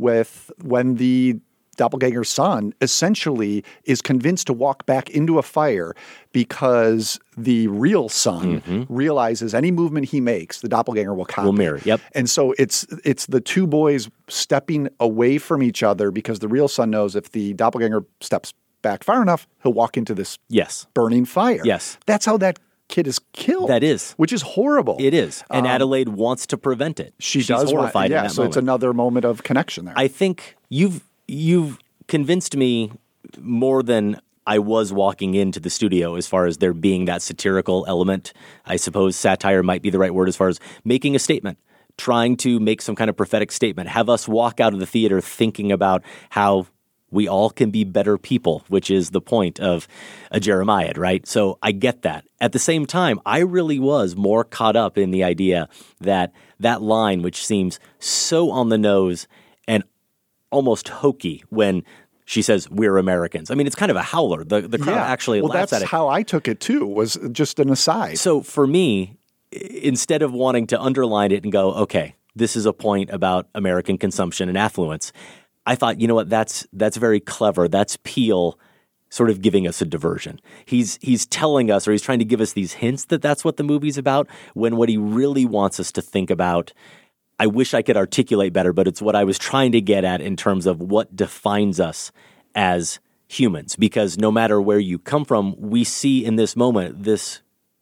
when the doppelganger son essentially is convinced to walk back into a fire because the real son realizes any movement he makes, the doppelganger will copy. Will mirror, yep. And so it's the two boys stepping away from each other because the real son knows if the doppelganger steps back far enough, he'll walk into this burning fire. Yes. That's how that kid is killed. That is. Which is horrible. It is. And Adelaide wants to prevent it. She's horrified in that so moment. It's another moment of connection there. I think you've convinced me more than I was walking into the studio as far as there being that satirical element. I suppose satire might be the right word as far as making a statement, trying to make some kind of prophetic statement, have us walk out of the theater thinking about how we all can be better people, which is the point of a Jeremiah, right? So I get that. At the same time, I really was more caught up in the idea that line, which seems so on the nose and almost hokey when she says, "We're Americans." I mean, it's kind of a howler. The crowd actually laughs at it. That's how I took it too, was just an aside. So for me, instead of wanting to underline it and go, okay, this is a point about American consumption and affluence, I thought, you know what, that's very clever. That's Peele sort of giving us a diversion. He's telling us, or he's trying to give us these hints that that's what the movie's about, when what he really wants us to think about, I wish I could articulate better, but it's what I was trying to get at in terms of what defines us as humans. Because no matter where you come from, we see in this moment this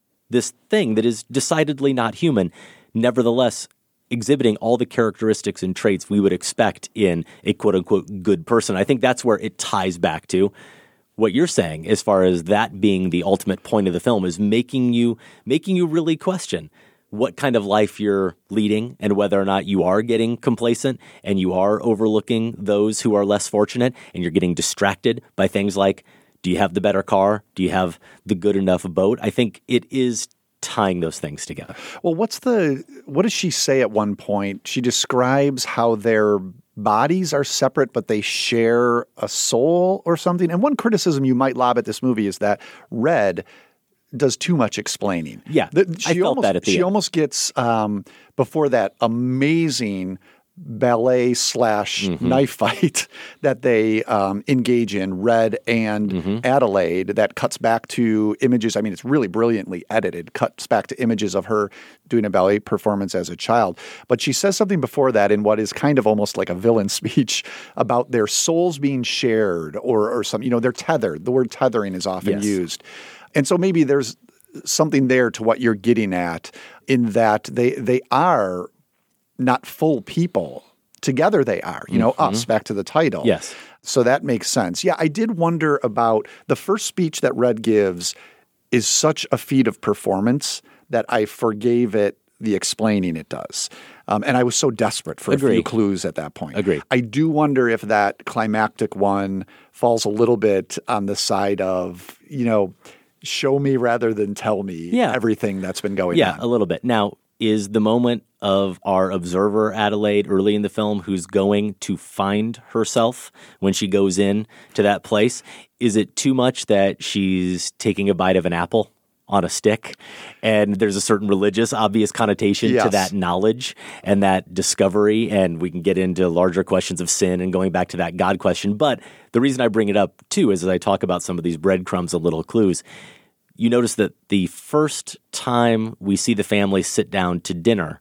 thing that is decidedly not human, nevertheless exhibiting all the characteristics and traits we would expect in a quote-unquote good person. I think that's where it ties back to what you're saying as far as that being the ultimate point of the film, is making you really question what kind of life you're leading and whether or not you are getting complacent and you are overlooking those who are less fortunate and you're getting distracted by things like, do you have the better car? Do you have the good enough boat? I think it is tying those things together. Well, what does she say at one point? She describes how their bodies are separate, but they share a soul or something. And one criticism you might lob at this movie is that Red does too much explaining. Yeah, I felt that at the end. She almost gets, before that amazing ballet / knife fight that they engage in, Red and Adelaide, that cuts back to images. I mean, it's really brilliantly edited, cuts back to images of her doing a ballet performance as a child. But she says something before that in what is kind of almost like a villain speech about their souls being shared or something. They're tethered. The word tethering is often used. And so maybe there's something there to what you're getting at, in that they are not full people. Together they are, us, back to the title. Yes. So that makes sense. Yeah, I did wonder about the first speech that Red gives is such a feat of performance that I forgave it the explaining it does. And I was so desperate for a few clues at that point. Agreed. I do wonder if that climactic one falls a little bit on the side of, show me rather than tell me everything that's been going on. Yeah, a little bit. Now, is the moment of our observer, Adelaide, early in the film, who's going to find herself when she goes in to that place, is it too much that she's taking a bite of an apple on a stick, and there's a certain religious, obvious connotation to that knowledge and that discovery, and we can get into larger questions of sin and going back to that God question. But the reason I bring it up, too, is as I talk about some of these breadcrumbs and little clues, you notice that the first time we see the family sit down to dinner,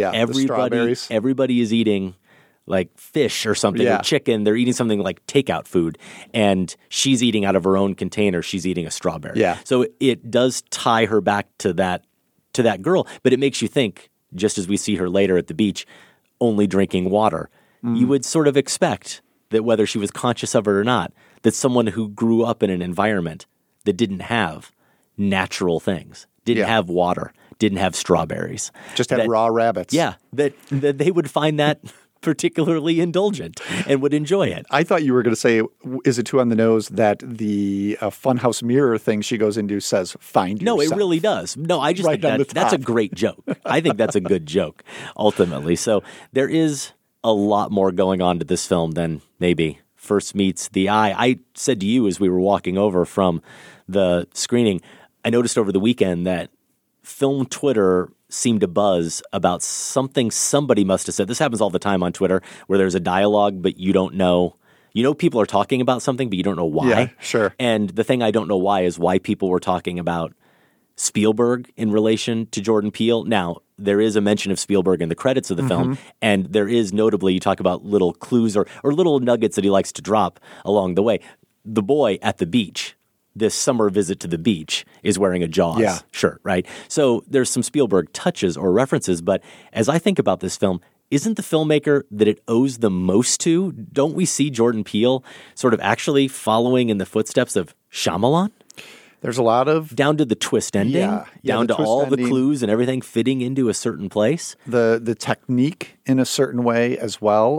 everybody is eating like fish or something, or chicken. They're eating something like takeout food, and she's eating out of her own container. She's eating a strawberry. Yeah. So it does tie her back to that girl, but it makes you think, just as we see her later at the beach, only drinking water. You would sort of expect that whether she was conscious of it or not, That's someone who grew up in an environment that didn't have natural things, didn't have water, didn't have strawberries. Just had raw rabbits. Yeah, that they would find that particularly indulgent and would enjoy it. I thought you were going to say, is it too on the nose that the funhouse mirror thing she goes into says, find yourself? No, it really does. No, I just Right think that's a great joke. I think that's a good joke, ultimately. So there is a lot more going on to this film than maybe first meets the eye. I said to you as we were walking over from the screening, I noticed over the weekend that film Twitter seemed to buzz about something somebody must have said. This happens all the time on Twitter where there's a dialogue, but you don't know. You know people are talking about something, but you don't know why. Yeah, sure. And the thing I don't know why is why people were talking about Spielberg in relation to Jordan Peele. Now, there is a mention of Spielberg in the credits of the film, and there is notably, you talk about little clues or little nuggets that he likes to drop along the way. The boy at the beach, this summer visit to the beach, is wearing a Jaws shirt, right? So there's some Spielberg touches or references, but as I think about this film, isn't the filmmaker that it owes the most to? Don't we see Jordan Peele sort of actually following in the footsteps of Shyamalan? There's a lot of... Down to the twist ending, down to all the clues and everything fitting into a certain place. The technique in a certain way as well.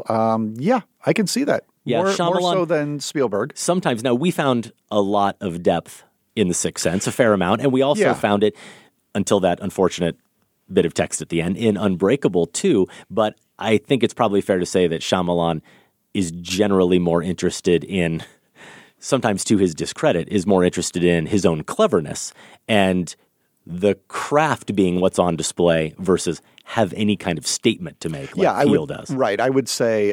I can see that. Yeah, more Shyamalan, so than Spielberg. Sometimes. Now, we found a lot of depth in The Sixth Sense, a fair amount, and we also found it, until that unfortunate bit of text at the end, in Unbreakable too, but I think it's probably fair to say that Shyamalan is generally more interested in, sometimes to his discredit, is more interested in his own cleverness and the craft being what's on display versus have any kind of statement to make like Peele does. Right. I would say,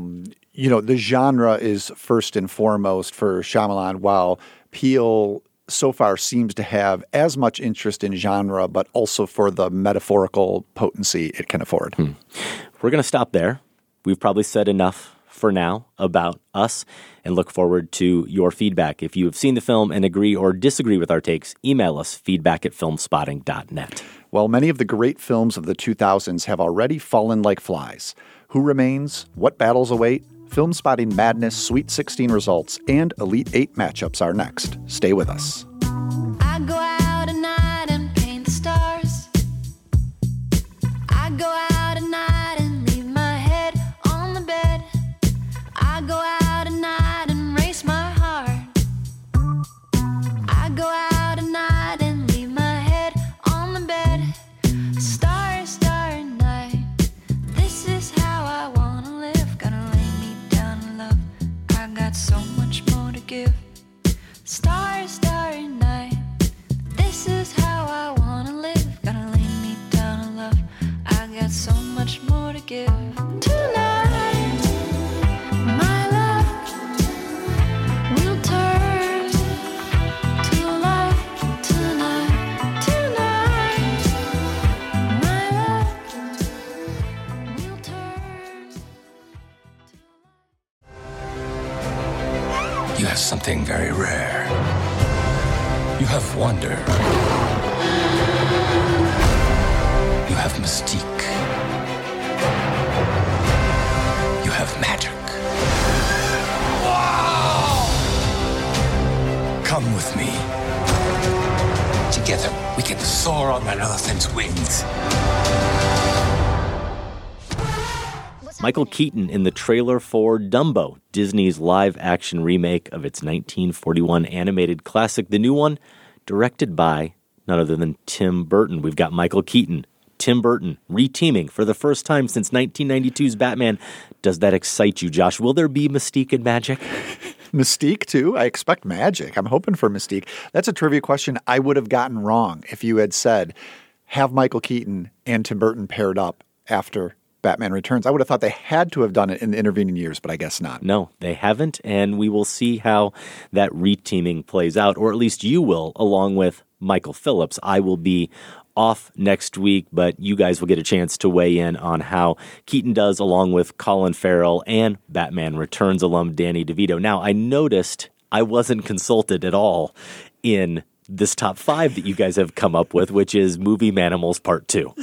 the genre is first and foremost for Shyamalan, while Peele so far seems to have as much interest in genre, but also for the metaphorical potency it can afford. We're going to stop there. We've probably said enough for now about us and look forward to your feedback. If you have seen the film and agree or disagree with our takes, email us feedback@filmspotting.net. While many of the great films of the 2000s have already fallen like flies, who remains, what battles await, Film Spotting Madness, Sweet 16 results, and Elite 8 matchups are next. Stay with us. I go out at night and paint the stars. I go out at night and leave my head on the bed. I go out at night and race my heart. I go out at night and leave my head on the bed. Starry, starry night. This is how I wanna live. Gonna lay me down in love. I got so much more to give. Starry, starry night. This is how I wanna live. Gonna lay me down in love. I got so much more to give. Tonight, my love will turn to light. Tonight, tonight, my love will turn. You have something very rare. You have wonder. You have mystique. You have magic. Wow! Come with me. Together, we can soar on that elephant's wings. Michael Keaton in the trailer for Dumbo, Disney's live-action remake of its 1941 animated classic. The new one, directed by none other than Tim Burton. We've got Michael Keaton, Tim Burton, re-teaming for the first time since 1992's Batman. Does that excite you, Josh? Will there be mystique and magic? Mystique, too? I expect magic. I'm hoping for mystique. That's a trivia question I would have gotten wrong if you had said, have Michael Keaton and Tim Burton paired up after Batman Returns. I would have thought they had to have done it in the intervening years, but I guess not. No, they haven't, and we will see how that re-teaming plays out, or at least you will, along with Michael Phillips. I will be off next week, but you guys will get a chance to weigh in on how Keaton does, along with Colin Farrell and Batman Returns alum Danny DeVito. Now, I noticed I wasn't consulted at all in this top 5 that you guys have come up with, which is Movie Manimals Part 2.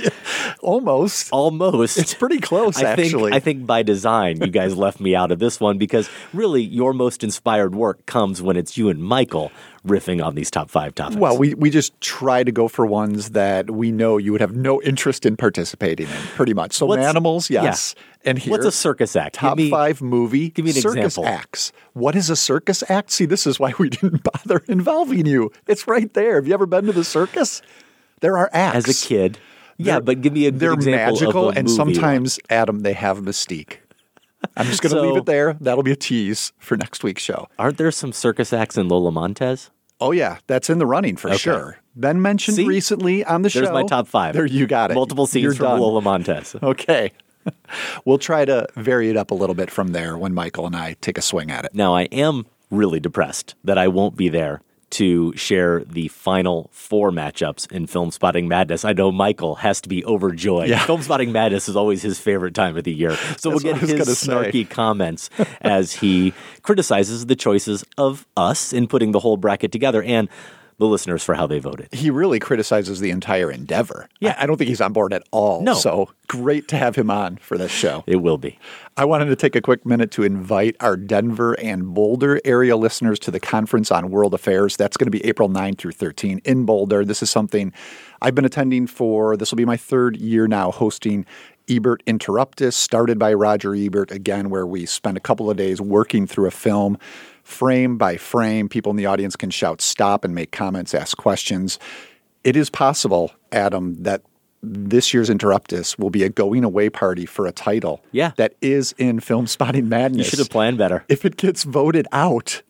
Almost. It's pretty close, actually. I think by design, you guys left me out of this one because really your most inspired work comes when it's you and Michael riffing on these top 5 topics. Well, we just try to go for ones that we know you would have no interest in participating in, pretty much. So Manimals, yes. Yeah. And here, what's a circus act? Top 5 movie give me an circus example. acts. What is a circus act? See, this is why we didn't bother involving you. It's right there. Have you ever been to the circus? There are acts. As a kid. Yeah, but give me a good They're example magical, of a and movie sometimes, Adam, they have mystique. I'm just going to leave it there. That'll be a tease for next week's show. Aren't there some circus acts in Lola Montez? Oh, yeah. That's in the running for sure. Been mentioned recently on the show. There's my top 5. There, you got it. Multiple scenes You're from done. Lola Montez. Okay. We'll try to vary it up a little bit from there when Michael and I take a swing at it. Now, I am really depressed that I won't be there to share the final 4 matchups in Film Spotting Madness. I know Michael has to be overjoyed. Yeah. Film Spotting Madness is always his favorite time of the year. So we'll That's get what I was his gonna say. snarky comments as he criticizes the choices of us in putting the whole bracket together and the listeners for how they voted. He really criticizes the entire endeavor. Yeah. I don't think he's on board at all. No. So great to have him on for this show. It will be. I wanted to take a quick minute to invite our Denver and Boulder area listeners to the Conference on World Affairs. That's going to be April 9 through 13 in Boulder. This is something I've been attending this will be my 3rd year now, hosting Ebert Interruptus, started by Roger Ebert, again, where we spend a couple of days working through a film, frame by frame. People in the audience can shout stop and make comments, ask questions. It is possible, Adam, that this year's Interruptus will be a going-away party for a title that is in Film Spotting Madness. You should have planned better. If it gets voted out,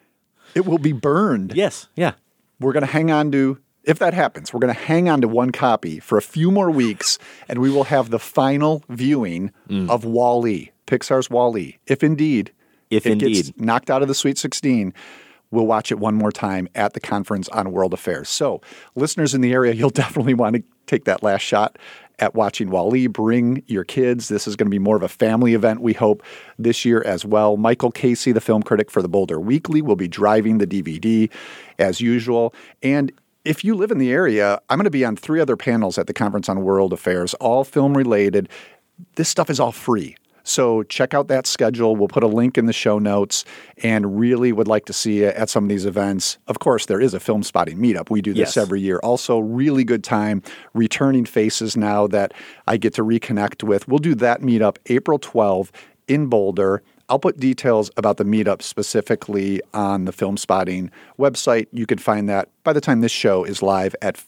it will be burned. Yes, yeah. We're going to hang on to, if that happens, we're going to hang on to one copy for a few more weeks, and we will have the final viewing of Wall-E, Pixar's Wall-E. If indeed gets knocked out of the Sweet 16, we'll watch it one more time at the Conference on World Affairs. So, listeners in the area, you'll definitely want to take that last shot at watching Wall-E. Bring your kids. This is going to be more of a family event, we hope, this year as well. Michael Casey, the film critic for the Boulder Weekly, will be driving the DVD as usual. And if you live in the area, I'm going to be on 3 other panels at the Conference on World Affairs, all film-related. This stuff is all free. So check out that schedule. We'll put a link in the show notes and really would like to see you at some of these events. Of course, there is a Film Spotting meetup. We do this every year. Also, really good time. Returning faces now that I get to reconnect with. We'll do that meetup April 12 in Boulder. I'll put details about the meetup specifically on the Film Spotting website. You can find that by the time this show is live at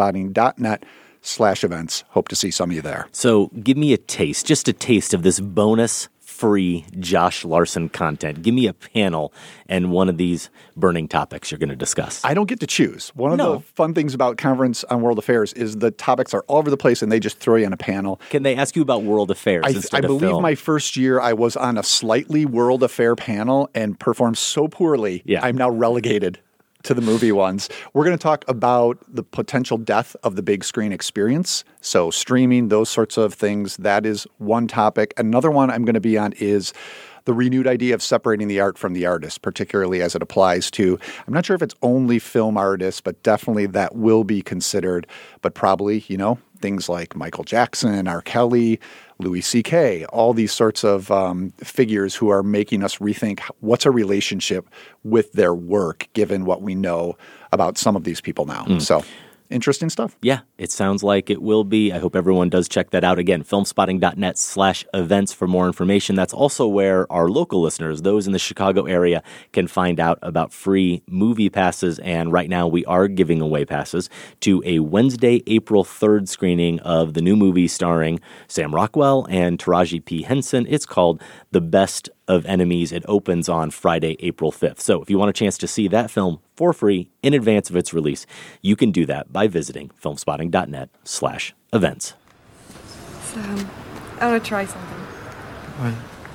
filmspotting.net/events. Hope to see some of you there. So give me a taste, just a taste of this bonus free Josh Larson content. Give me a panel and one of these burning topics you're going to discuss. I don't get to choose. One of the fun things about Conference on World Affairs is the topics are all over the place and they just throw you on a panel. Can they ask you about world affairs instead I of believe film? my first year I was on a slightly world affair panel and performed so poorly, I'm now relegated to the movie ones. We're going to talk about the potential death of the big screen experience. So streaming, those sorts of things, that is one topic. Another one I'm going to be on is the renewed idea of separating the art from the artist, particularly as it applies to, I'm not sure if it's only film artists, but definitely that will be considered, but probably, things like Michael Jackson, R. Kelly, Louis C.K., all these sorts of figures who are making us rethink what's a relationship with their work, given what we know about some of these people now. So, interesting stuff. Yeah, it sounds like it will be. I hope everyone does check that out. Again, filmspotting.net/events for more information. That's also where our local listeners, those in the Chicago area, can find out about free movie passes. And right now we are giving away passes to a Wednesday, April 3rd screening of the new movie starring Sam Rockwell and Taraji P. Henson. It's called The Best of Enemies. It opens on Friday, April 5th. So if you want a chance to see that film for free in advance of its release, you can do that by visiting filmspotting.net/events. Sam, I want to try something. What?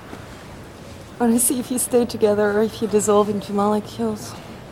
I want to see if you stay together or if you dissolve into molecules.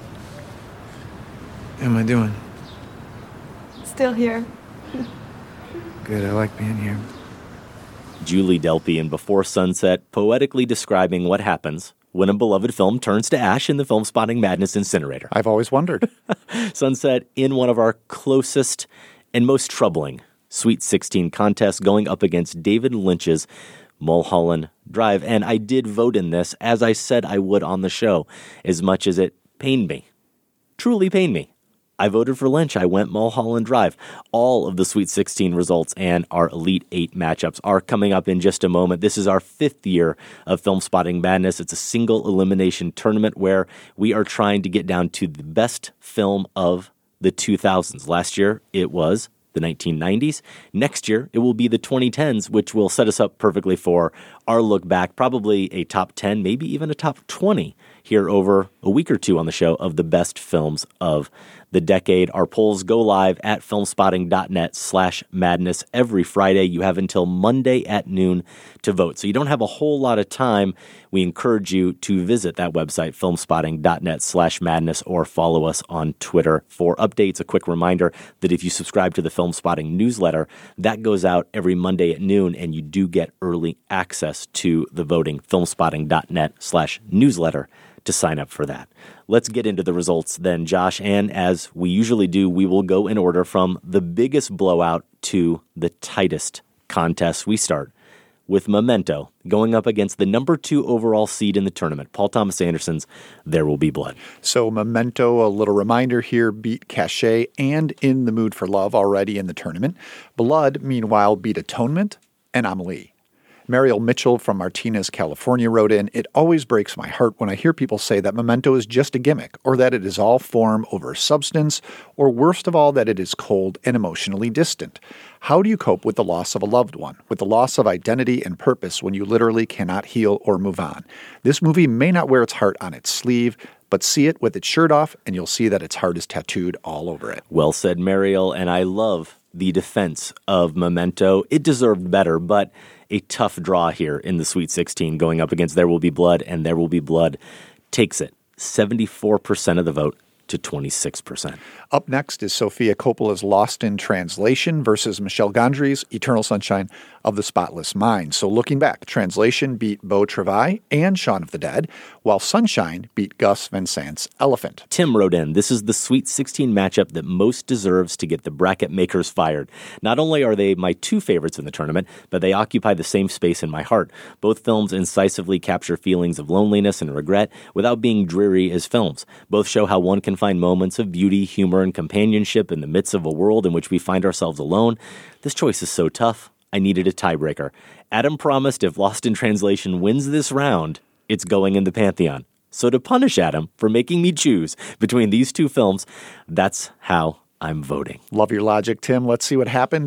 How am I doing? Still here. Good, I like being here. Julie Delpy in Before Sunset, poetically describing what happens when a beloved film turns to ash in the Film Spotting Madness incinerator. I've always wondered. Sunset in one of our closest and most troubling Sweet 16 contests, going up against David Lynch's Mulholland Drive. And I did vote in this, as I said I would on the show, as much as it pained me. Truly pained me. I voted for Lynch. I went Mulholland Drive. All of the Sweet 16 results and our Elite 8 matchups are coming up in just a moment. This is our 5th year of Film Spotting Madness. It's a single elimination tournament where we are trying to get down to the best film of the 2000s. Last year, it was the 1990s. Next year, it will be the 2010s, which will set us up perfectly for our look back, probably a top 10, maybe even a top 20 here over a week or two on the show of the best films of the decade. Our polls go live at filmspotting.net/madness every Friday. You have until Monday at noon to vote. So you don't have a whole lot of time. We encourage you to visit that website, filmspotting.net/madness, or follow us on Twitter for updates. A quick reminder that if you subscribe to the Film Spotting newsletter, that goes out every Monday at noon, and you do get early access to the voting. Filmspotting.net/newsletter to sign up for that. Let's get into the results then, Josh. And as we usually do, we will go in order from the biggest blowout to the tightest contest. We start with Memento going up against the number 2 overall seed in the tournament, Paul Thomas Anderson's There Will Be Blood. So Memento, a little reminder here, beat Cachet and In the Mood for Love already in the tournament. Blood, meanwhile, beat Atonement and Amelie. Mariel Mitchell from Martinez, California wrote in, "It always breaks my heart when I hear people say that Memento is just a gimmick, or that it is all form over substance, or worst of all, that it is cold and emotionally distant. How do you cope with the loss of a loved one, with the loss of identity and purpose when you literally cannot heal or move on? This movie may not wear its heart on its sleeve, but see it with its shirt off, and you'll see that its heart is tattooed all over it." Well said, Mariel, and I love the defense of Memento. It deserved better, but a tough draw here in the Sweet 16 going up against There Will Be Blood, and There Will Be Blood takes it 74% of the vote to 26%. Up next is Sofia Coppola's Lost in Translation versus Michel Gondry's Eternal Sunshine of the Spotless Mind. So looking back, Translation beat Beau Travail and Shaun of the Dead, while Sunshine beat Gus Van Sant's Elephant. Tim wrote in, "This is the Sweet 16 matchup that most deserves to get the bracket makers fired. Not only are they my 2 favorites in the tournament, but they occupy the same space in my heart. Both films incisively capture feelings of loneliness and regret without being dreary as films. Both show how one can find moments of beauty, humor, and companionship in the midst of a world in which we find ourselves alone. This choice is so tough. I needed a tiebreaker. Adam promised if Lost in Translation wins this round, it's going in the Pantheon. So to punish Adam for making me choose between these 2 films, that's how I'm voting." Love your logic, Tim. Let's see what happened.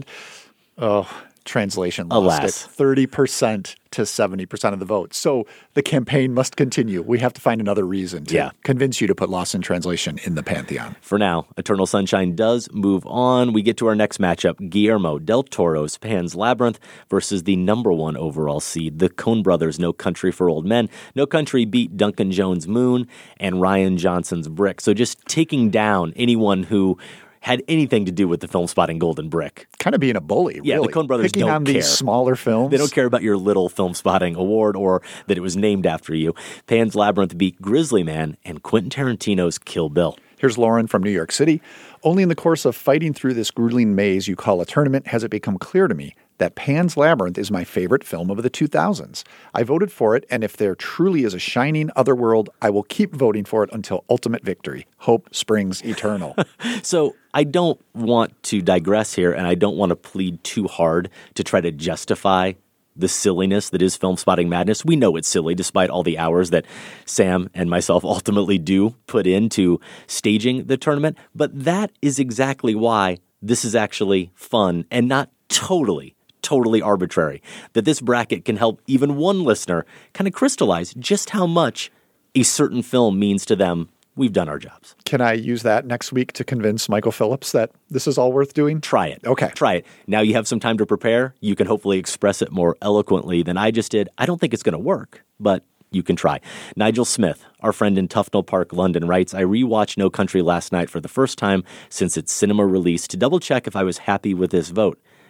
Oh, Translation lost Alas. it 30% to 70% of the vote. So the campaign must continue. We have to find another reason to convince you to put Lost in Translation in the Pantheon. For now, Eternal Sunshine does move on. We get to our next matchup, Guillermo del Toro's Pan's Labyrinth versus the number 1 overall seed, the Coen brothers' No Country for Old Men. No Country beat Duncan Jones' Moon and Rian Johnson's Brick. So just taking down anyone who had anything to do with the Film Spotting Golden Brick. Kind of being a bully, yeah, really. The Coen brothers Picking don't on care. these smaller films. They don't care about your little Film Spotting award or that it was named after you. Pan's Labyrinth beat Grizzly Man and Quentin Tarantino's Kill Bill. Here's Lauren from New York City. "Only in the course of fighting through this grueling maze you call a tournament has it become clear to me that Pan's Labyrinth is my favorite film of the 2000s. I voted for it, and if there truly is a shining other world, I will keep voting for it until ultimate victory. Hope springs eternal." So I don't want to digress here, and I don't want to plead too hard to try to justify the silliness that is Film Spotting Madness. We know it's silly, despite all the hours that Sam and myself ultimately do put into staging the tournament. But that is exactly why this is actually fun and not totally arbitrary. That this bracket can help even one listener kind of crystallize just how much a certain film means to them. We've done our jobs. Can I use that next week to convince Michael Phillips that this is all worth doing? Try it. Okay. Try it. Now you have some time to prepare. You can hopefully express it more eloquently than I just did. I don't think it's going to work, but you can try. Nigel Smith, our friend in Tufnell Park, London, writes, "I rewatched No Country last night for the first time since its cinema release to double check if I was happy with this vote.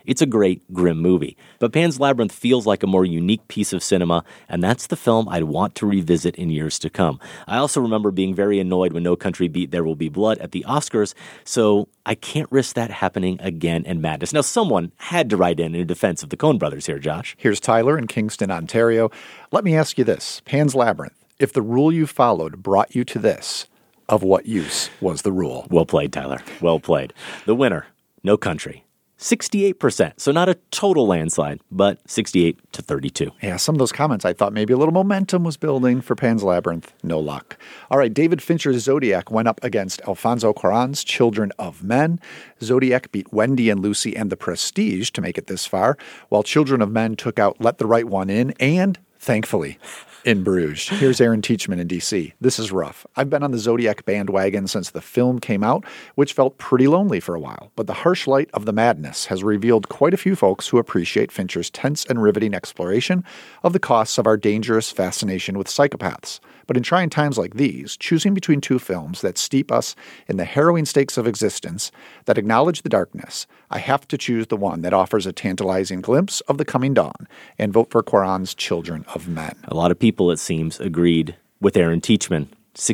It's a great, grim movie. But Pan's Labyrinth feels like a more unique piece of cinema, and that's the film I'd want to revisit in years to come. I also remember being very annoyed when No Country beat There Will Be Blood at the Oscars, so I can't risk that happening again in madness. Now, someone had to write in defense of the Coen brothers here, Josh. Here's Tyler in Kingston, Ontario. Let me ask you this. Pan's Labyrinth, if the rule you followed brought you to this, of what use was the rule? Well played, Tyler. Well played. The winner, No Country. 68%. So not a total landslide, but 68-32. Yeah, some of those comments, I thought maybe a little momentum was building for Pan's Labyrinth. No luck. All right, David Fincher's Zodiac went up against Alfonso Cuarón's Children of Men. Zodiac beat Wendy and Lucy and The Prestige to make it this far, while Children of Men took out Let the Right One In and, thankfully, In Bruges. Here's Aaron Teachman in D.C. This is rough. I've been on the Zodiac bandwagon since the film came out, which felt pretty lonely for a while. But the harsh light of the madness has revealed quite a few folks who appreciate Fincher's tense and riveting exploration of the costs of our dangerous fascination with psychopaths. But in trying times like these, choosing between two films that steep us in the harrowing stakes of existence, that acknowledge the darkness, I have to choose the one that offers a tantalizing glimpse of the coming dawn and vote for Cuarón's Children of Men. A lot of people, it seems, agreed with Aaron Teachman.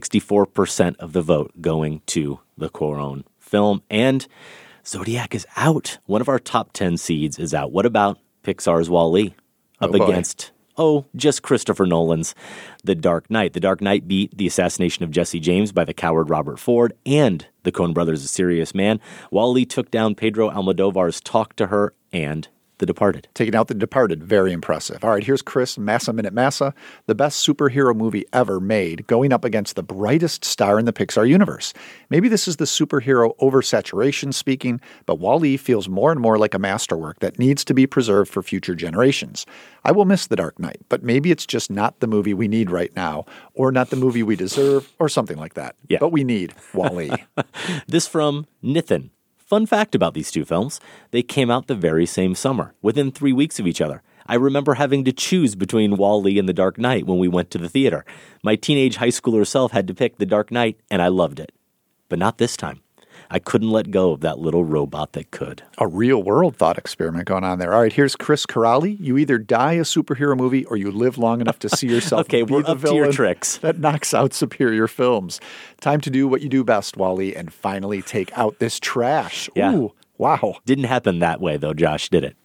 64% of the vote going to the Cuarón film. And Zodiac is out. One of our top 10 seeds is out. What about Pixar's Wall-E up against... just Christopher Nolan's The Dark Knight. The Dark Knight beat The Assassination of Jesse James by the coward Robert Ford and the Coen brothers' A Serious Man. Wall-E took down Pedro Almodovar's Talk to Her and The Departed. Taking out The Departed, very impressive. All right, here's Chris Massa Minute Massa, the best superhero movie ever made, going up against the brightest star in the Pixar universe. Maybe this is the superhero oversaturation speaking, but Wall-E feels more and more like a masterwork that needs to be preserved for future generations. I will miss The Dark Knight, but maybe it's just not the movie we need right now, or not the movie we deserve, or something like that. Yeah. But we need Wall-E. This from Nithin. Fun fact about these two films, they came out the very same summer, within 3 weeks of each other. I remember having to choose between Wall-E and The Dark Knight when we went to the theater. My teenage high schooler self had to pick The Dark Knight, and I loved it. But not this time. I couldn't let go of that little robot that could. A real-world thought experiment going on there. All right, here's Chris Corrali. You either die a superhero movie or you live long enough to see yourself okay, be we're the up to your villain tricks. that knocks out superior films. Time to do what you do best, Wall-E, and finally take out this trash. Yeah. Ooh, wow. Didn't happen that way, though, Josh, did it?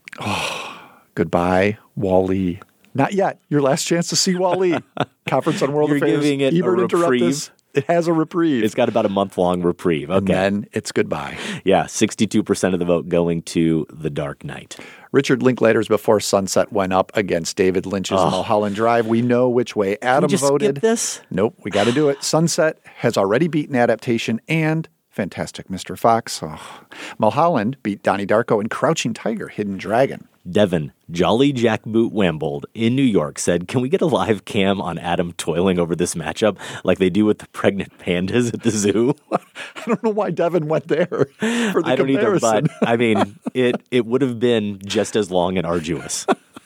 Goodbye, Wall-E. Not yet. Your last chance to see Wall-E. Conference on World You're Affairs. giving it Ebert a interrupt reprieve? this. It has a reprieve. It's got about a month-long reprieve. Okay. And then it's goodbye. Yeah, 62% of the vote going to The Dark Knight. Richard Linklater's Before Sunset went up against David Lynch's Mulholland Drive. We know which way Adam Can we just voted. skip this? Nope, we got to do it. Sunset has already beaten Adaptation and Fantastic Mr. Fox. Mulholland beat Donnie Darko and Crouching Tiger, Hidden Dragon. Devin, Jolly Jackboot Wambold in New York said, can we get a live cam on Adam toiling over this matchup like they do with the pregnant pandas at the zoo? I don't know why Devin went there for the I don't either, comparison. but I mean, it would have been just as long and arduous.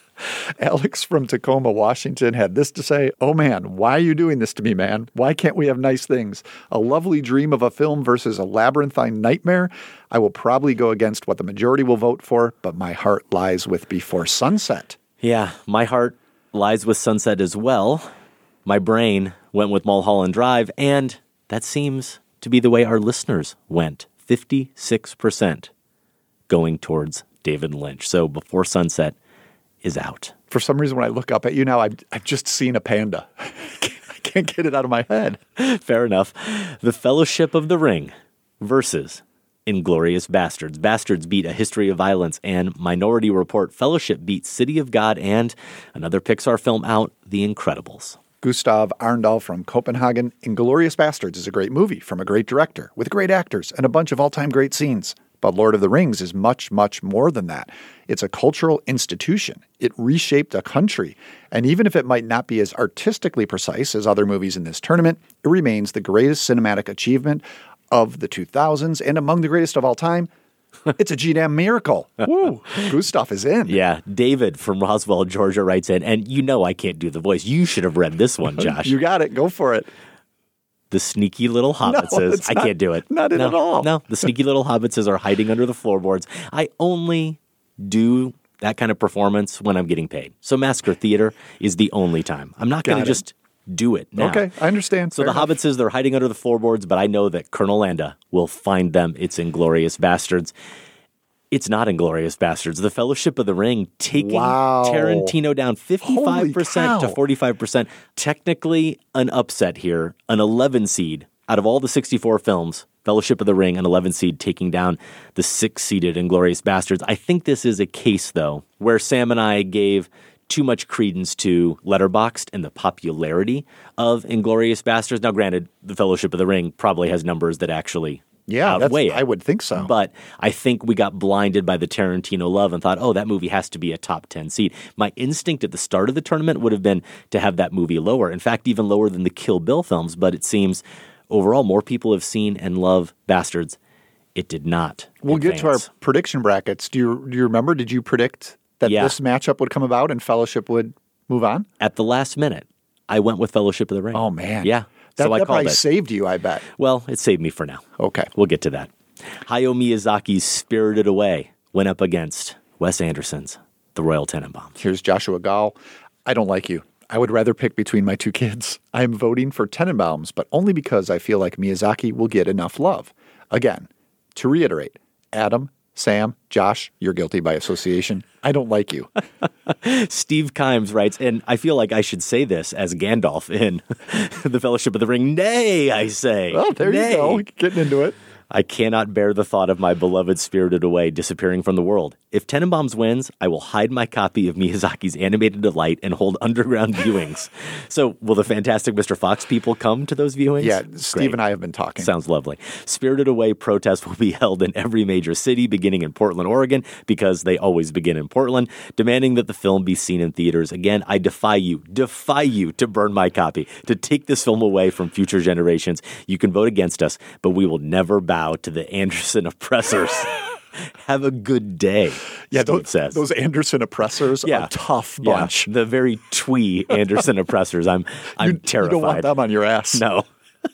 Alex from Tacoma, Washington had this to say, oh man, why are you doing this to me, man? Why can't we have nice things? A lovely dream of a film versus a labyrinthine nightmare? I will probably go against what the majority will vote for, but my heart lies with Before Sunset. Yeah, my heart lies with Sunset as well. My brain went with Mulholland Drive, and that seems to be the way our listeners went. 56% going towards David Lynch. So Before Sunset is out. For some reason, when I look up at you now, I've just seen a panda. I can't get it out of my head. Fair enough. The Fellowship of the Ring versus Inglourious Bastards. Bastards beat A History of Violence and Minority Report. Fellowship beat City of God and another Pixar film out, The Incredibles. Gustav Arndal from Copenhagen. Inglourious Bastards is a great movie from a great director with great actors and a bunch of all-time great scenes. But Lord of the Rings is much, much more than that. It's a cultural institution. It reshaped a country. And even if it might not be as artistically precise as other movies in this tournament, it remains the greatest cinematic achievement of the 2000s and among the greatest of all time. It's a G-damn miracle. Woo! Gustav is in. Yeah, David from Roswell, Georgia writes in, and you know I can't do the voice. You should have read this one, Josh. You got it. Go for it. The sneaky little hobbitses. it's I not- can't do it. not it at all. No, the sneaky little hobbitses are hiding under the floorboards. I only do that kind of performance when I'm getting paid. So Massacre Theater is the only time. I'm not going to just do it now. Okay, I understand. So Fair the enough. Hobbitses, they're hiding under the floorboards, but I know that Colonel Landa will find them. It's Inglourious Bastards. It's not Inglourious Bastards. The Fellowship of the Ring taking Wow. Tarantino down 55% to cow. 45%. Technically an upset here, an 11 seed. Out of all the 64 films, Fellowship of the Ring, an 11 seed, taking down the 6-seeded Inglourious Bastards. I think this is a case, though, where Sam and I gave too much credence to Letterboxd and the popularity of Inglourious Bastards. Now, granted, the Fellowship of the Ring probably has numbers that actually outweigh it. I would think so. But I think we got blinded by the Tarantino love and thought, oh, that movie has to be a top 10 seed. My instinct at the start of the tournament would have been to have that movie lower. In fact, even lower than the Kill Bill films. But it seems overall more people have seen and love Bastards. It did not. We'll get to our advance. prediction brackets. Do you remember? Did you predict that Yeah. this matchup would come about and Fellowship would move on? At the last minute, I went with Fellowship of the Ring. Oh, man. Yeah. That, So I that called probably it. saved you, I bet. Well, it saved me for now. Okay. We'll get to that. Hayao Miyazaki's Spirited Away went up against Wes Anderson's The Royal Tenenbaums. Here's Joshua Gall. I don't like you. I would rather pick between my two kids. I am voting for Tenenbaums, but only because I feel like Miyazaki will get enough love. Again, to reiterate, Adam, Sam, Josh, you're guilty by association. I don't like you. Steve Kimes writes, and I feel like I should say this as Gandalf in The Fellowship of the Ring. Nay, I say. Well, there Nay. you go. Getting into it. I cannot bear the thought of my beloved Spirited Away disappearing from the world. If Tenenbaums wins, I will hide my copy of Miyazaki's Animated Delight and hold underground viewings. So will the Fantastic Mr. Fox people come to those viewings? Yeah, Steve Great. and I have been talking. Sounds lovely. Spirited Away protests will be held in every major city, beginning in Portland, Oregon, because they always begin in Portland, demanding that the film be seen in theaters. Again, I defy you to burn my copy, to take this film away from future generations. You can vote against us, but we will never bow to the Anderson oppressors. Have a good day, Yeah, Steve says. those Anderson oppressors are a tough bunch. Yeah, the very twee Anderson oppressors. I'm terrified. You don't want them on your ass. No.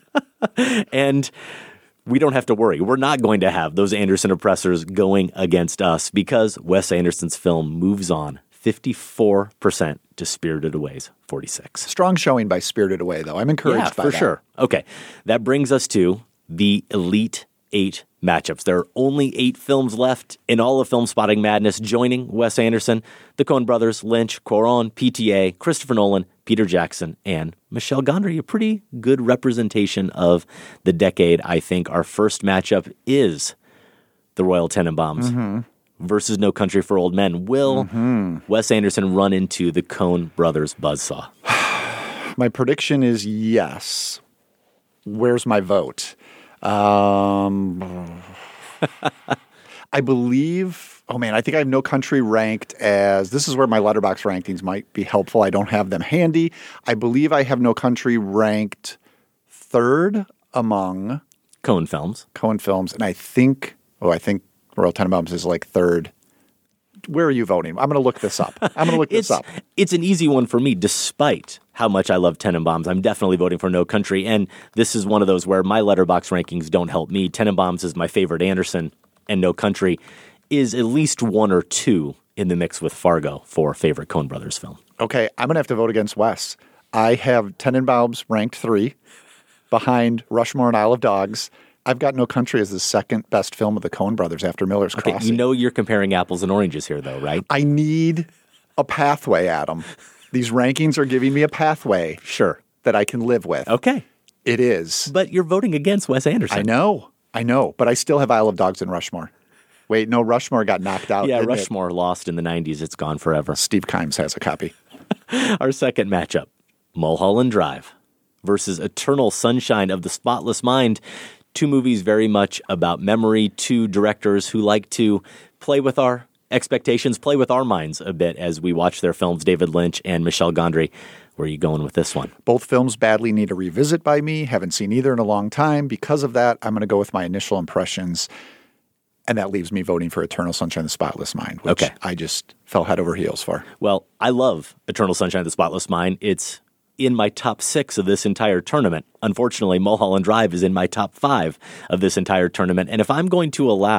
And we don't have to worry. We're not going to have those Anderson oppressors going against us because Wes Anderson's film moves on 54% to Spirited Away's 46. Strong showing by Spirited Away, though. I'm encouraged by for that. sure. Okay. That brings us to the Elite 8 matchups. There are only 8 films left in all of Film Spotting Madness, joining Wes Anderson, the Coen brothers, Lynch, Cuarón, PTA, Christopher Nolan, Peter Jackson, and Michel Gondry. A pretty good representation of the decade. I think our first matchup is The Royal Tenenbaums versus No Country for Old Men. Will Wes Anderson run into the Coen brothers buzzsaw? My prediction is yes. Where's my vote? I believe, I think I have No Country ranked as, this is where my letterbox rankings might be helpful. I don't have them handy. I believe I have No Country ranked third among Coen films. Coen films. And I think Royal Tenenbaums is like third. Where are you voting? I'm going to look this up. It's an easy one for me, despite how much I love Tenenbaums. I'm definitely voting for No Country, and this is one of those where my letterbox rankings don't help me. Tenenbaums is my favorite Anderson, and No Country is at least 1 or 2 in the mix with Fargo for favorite Coen brothers film. Okay, I'm going to have to vote against Wes. I have Tenenbaums ranked 3 behind Rushmore and Isle of Dogs. I've got No Country as the second best film of the Coen brothers after Miller's Okay, Crossing. you know you're comparing apples and oranges here, though, right? I need a pathway, Adam. These rankings are giving me a pathway Sure. that I can live with. Okay. It is. But you're voting against Wes Anderson. I know, but I still have Isle of Dogs and Rushmore. Wait, no, Rushmore got knocked out. Yeah, didn't it? Rushmore lost in the 90s. It's gone forever. Steve Kimes has a copy. Our second matchup, Mulholland Drive versus Eternal Sunshine of the Spotless Mind. 2 movies very much about memory, 2 directors who like to play with our expectations, play with our minds a bit as we watch their films, David Lynch and Michel Gondry. Where are you going with this one? Both films badly need a revisit by me. Haven't seen either in a long time. Because of that, I'm going to go with my initial impressions. And that leaves me voting for Eternal Sunshine of the Spotless Mind, which I just fell head over heels for. Well, I love Eternal Sunshine of the Spotless Mind. It's in my top 6 of this entire tournament. Unfortunately, Mulholland Drive is in my top 5 of this entire tournament. And if I'm going to allow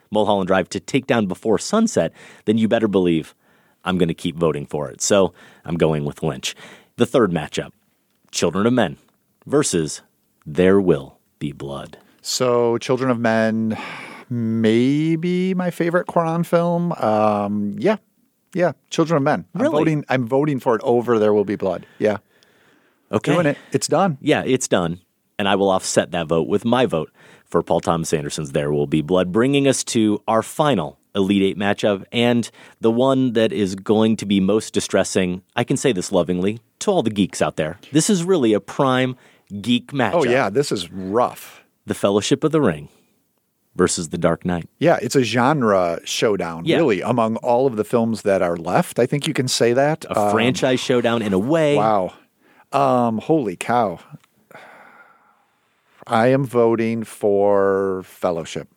Mulholland Drive to take down Before Sunset, then you better believe I'm going to keep voting for it. So I'm going with Lynch. The third matchup, Children of Men versus There Will Be Blood. So Children of Men, maybe my favorite Cuarón film. Yeah, Children of Men. Really? I'm voting for it over There Will Be Blood. Yeah. Okay. Doing it. It's done. Yeah, it's done. And I will offset that vote with my vote for Paul Thomas Anderson's There Will Be Blood, bringing us to our final Elite Eight matchup and the one that is going to be most distressing, I can say this lovingly, to all the geeks out there. This is really a prime geek matchup. Oh, yeah, this is rough. The Fellowship of the Ring versus The Dark Knight. Yeah, it's a genre showdown, really, among all of the films that are left. I think you can say that. A franchise showdown in a way. Wow. Holy cow. I am voting for Fellowship.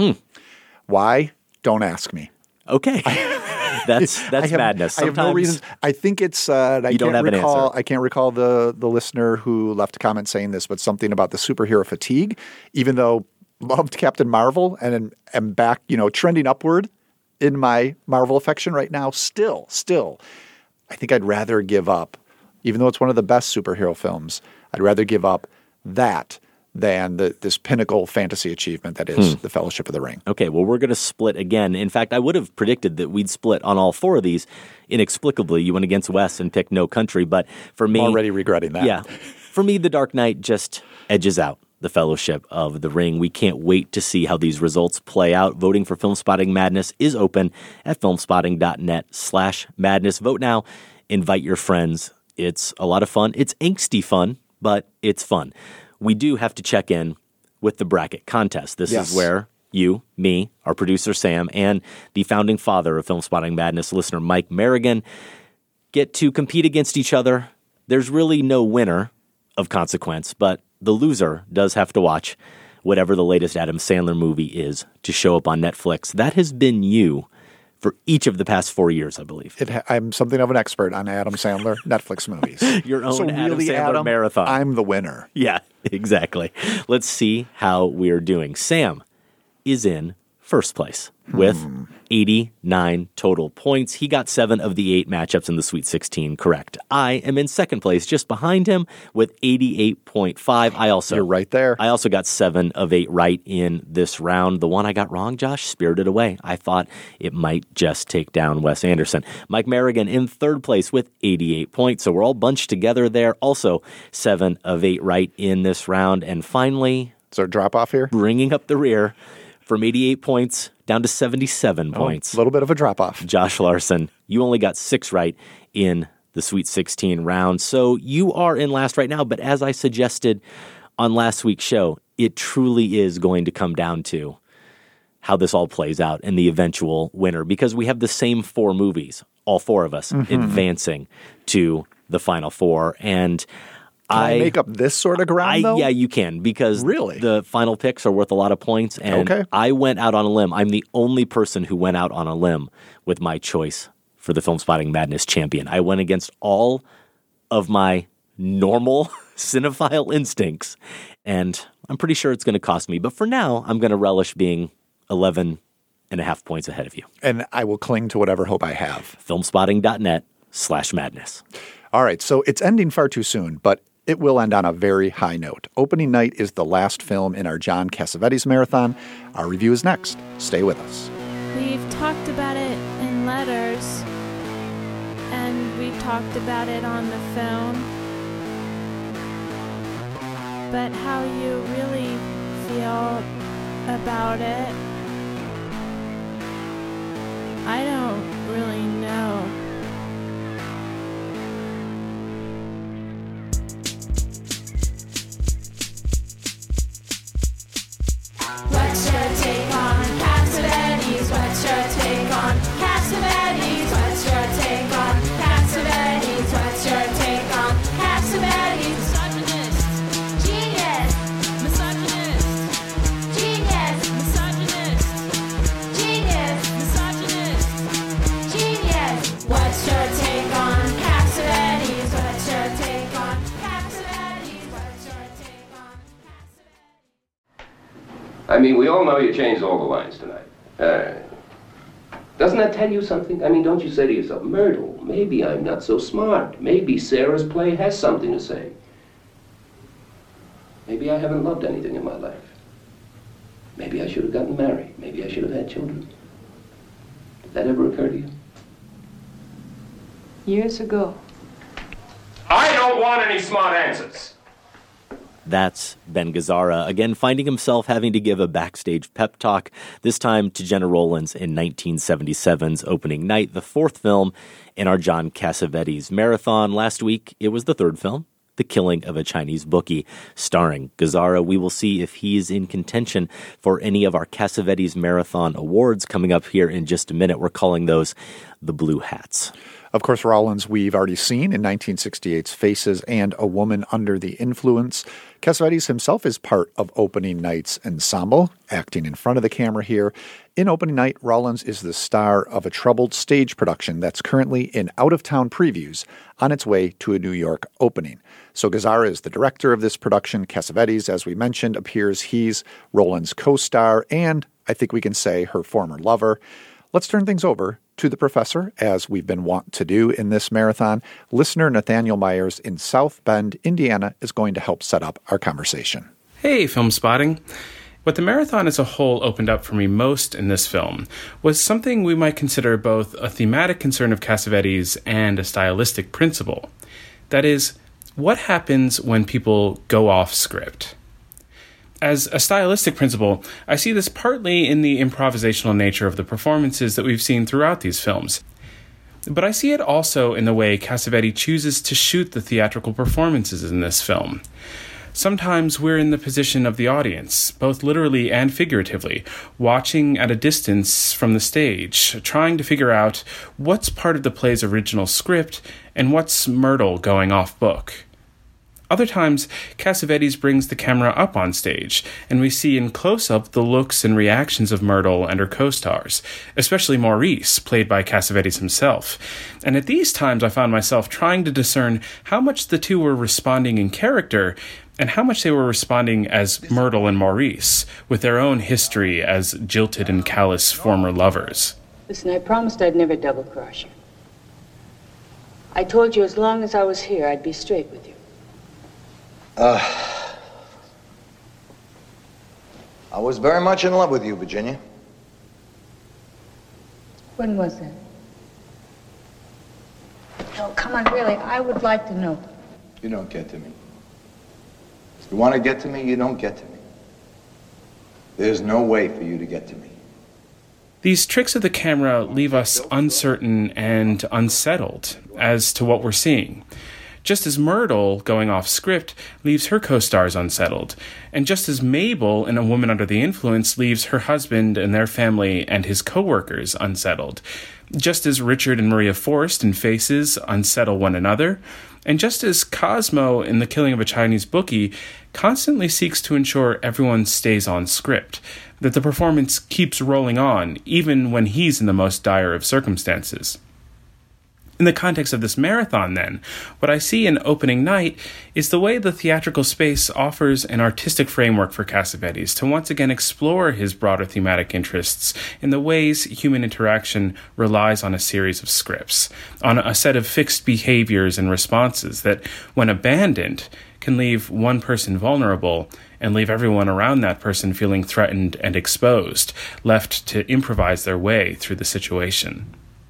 Why? Don't ask me. Okay. That's madness. I have no reason. I think it's. I don't have an answer. I can't recall the listener who left a comment saying this, but something about the superhero fatigue. Even though loved Captain Marvel and am back, trending upward in my Marvel affection right now. Still, I think I'd rather give up, even though it's one of the best superhero films. I'd rather give up that than this pinnacle fantasy achievement that is The Fellowship of the Ring. Okay, well, we're going to split again. In fact, I would have predicted that we'd split on all four of these. Inexplicably, you went against Wes and picked No Country, but for me... I'm already regretting that. Yeah. For me, The Dark Knight just edges out The Fellowship of the Ring. We can't wait to see how these results play out. Voting for Filmspotting Madness is open at filmspotting.net/madness. Vote now. Invite your friends. It's a lot of fun. It's angsty fun, but it's fun. We do have to check in with the bracket contest. This is where you, me, our producer Sam, and the founding father of Filmspotting Madness, listener Mike Merrigan, get to compete against each other. There's really no winner of consequence, but the loser does have to watch whatever the latest Adam Sandler movie is to show up on Netflix. That has been you for each of the past 4 years, I believe. I'm something of an expert on Adam Sandler Netflix movies. Your own so Adam really, Sandler marathon. I'm the winner. Yeah, exactly. Let's see how we're doing. Sam is in first place with 89 total points. He got 7 of the 8 matchups in the Sweet 16 correct. I am in second place just behind him with 88.5. You're right there. I also got 7 of 8 right in this round. The one I got wrong, Josh, Spirited Away. I thought it might just take down Wes Anderson. Mike Merrigan in third place with 88 points. So we're all bunched together there. Also 7 of 8 right in this round. And finally... Is there a drop off here? Bringing up the rear from 88 points down to 77 points. A little bit of a drop off. Josh Larson, you only got 6 right in the Sweet 16 round. So you are in last right now. But as I suggested on last week's show, it truly is going to come down to how this all plays out and the eventual winner, because we have the same 4 movies, all 4 of us, advancing to the Final Four. And Can I make up this sort of ground, though? Yeah, you can, because the final picks are worth a lot of points. And I went out on a limb. I'm the only person who went out on a limb with my choice for the Filmspotting Madness champion. I went against all of my normal cinephile instincts, and I'm pretty sure it's going to cost me. But for now, I'm going to relish being 11.5 points ahead of you. And I will cling to whatever hope I have. Filmspotting.net/madness. All right, so it's ending far too soon, but it will end on a very high note. Opening night is the last film in our John Cassavetes marathon. Our review is next. Stay with us. We've talked about it in letters, and we've talked about it on the phone. But how you really feel about it, I don't really know. What's your take on Cassavetes? What's your take on Cassavetes? What's your take on Cassavetes? What's your take on Cassavetes? Misogynist. Genius. Misogynist. Genius. Misogynist. Genius. Misogynist. Genius. What's your take on Cassavetes? What's your take on Cassavetes? What's your take on... I mean, we all know you changed all the lines tonight. Doesn't that tell you something? I mean, don't you say to yourself, Myrtle, maybe I'm not so smart. Maybe Sarah's play has something to say. Maybe I haven't loved anything in my life. Maybe I should have gotten married. Maybe I should have had children. Did that ever occur to you? Years ago. I don't want any smart answers. That's Ben Gazzara, again finding himself having to give a backstage pep talk, this time to Gena Rowlands in 1977's opening night, the fourth film in our John Cassavetes marathon. Last week, it was the third film, The Killing of a Chinese Bookie, starring Gazzara. We will see if he is in contention for any of our Cassavetes Marathon awards coming up here in just a minute. We're calling those the Blue Hats. Of course, Rowlands we've already seen in 1968's Faces and A Woman Under the Influence. Cassavetes himself is part of Opening Night's ensemble, acting in front of the camera here. In Opening Night, Rowlands is the star of a troubled stage production that's currently in out-of-town previews on its way to a New York opening. So Gazzara is the director of this production. Cassavetes, as we mentioned, appears he's Rowlands' co-star and, I think we can say, her former lover. Let's turn things over to the professor, as we've been wont to do in this marathon. Listener Nathaniel Myers in South Bend, Indiana, is going to help set up our conversation. Hey, Film Spotting. What the marathon as a whole opened up for me most in this film was something we might consider both a thematic concern of Cassavetes and a stylistic principle. That is, what happens when people go off script? As a stylistic principle, I see this partly in the improvisational nature of the performances that we've seen throughout these films. But I see it also in the way Cassavetes chooses to shoot the theatrical performances in this film. Sometimes we're in the position of the audience, both literally and figuratively, watching at a distance from the stage, trying to figure out what's part of the play's original script and what's Myrtle going off book. Other times, Cassavetes brings the camera up on stage, and we see in close-up the looks and reactions of Myrtle and her co-stars, especially Maurice, played by Cassavetes himself. And at these times, I found myself trying to discern how much the two were responding in character and how much they were responding as Myrtle and Maurice, with their own history as jilted and callous former lovers. Listen, I promised I'd never double-cross you. I told you as long as I was here, I'd be straight with you. I was very much in love with you, Virginia. When was that? No, come on, really, I would like to know. You don't get to me. You want to get to me, you don't get to me. There's no way for you to get to me. These tricks of the camera leave us uncertain and unsettled as to what we're seeing. Just as Myrtle, going off script, leaves her co-stars unsettled, and just as Mabel, in A Woman Under the Influence, leaves her husband and their family and his co-workers unsettled, just as Richard and Maria Forrest in Faces unsettle one another, and just as Cosmo in The Killing of a Chinese Bookie constantly seeks to ensure everyone stays on script, that the performance keeps rolling on, even when he's in the most dire of circumstances. In the context of this marathon, then, what I see in Opening Night is the way the theatrical space offers an artistic framework for Cassavetes to once again explore his broader thematic interests in the ways human interaction relies on a series of scripts, on a set of fixed behaviors and responses that, when abandoned, can leave one person vulnerable and leave everyone around that person feeling threatened and exposed, left to improvise their way through the situation.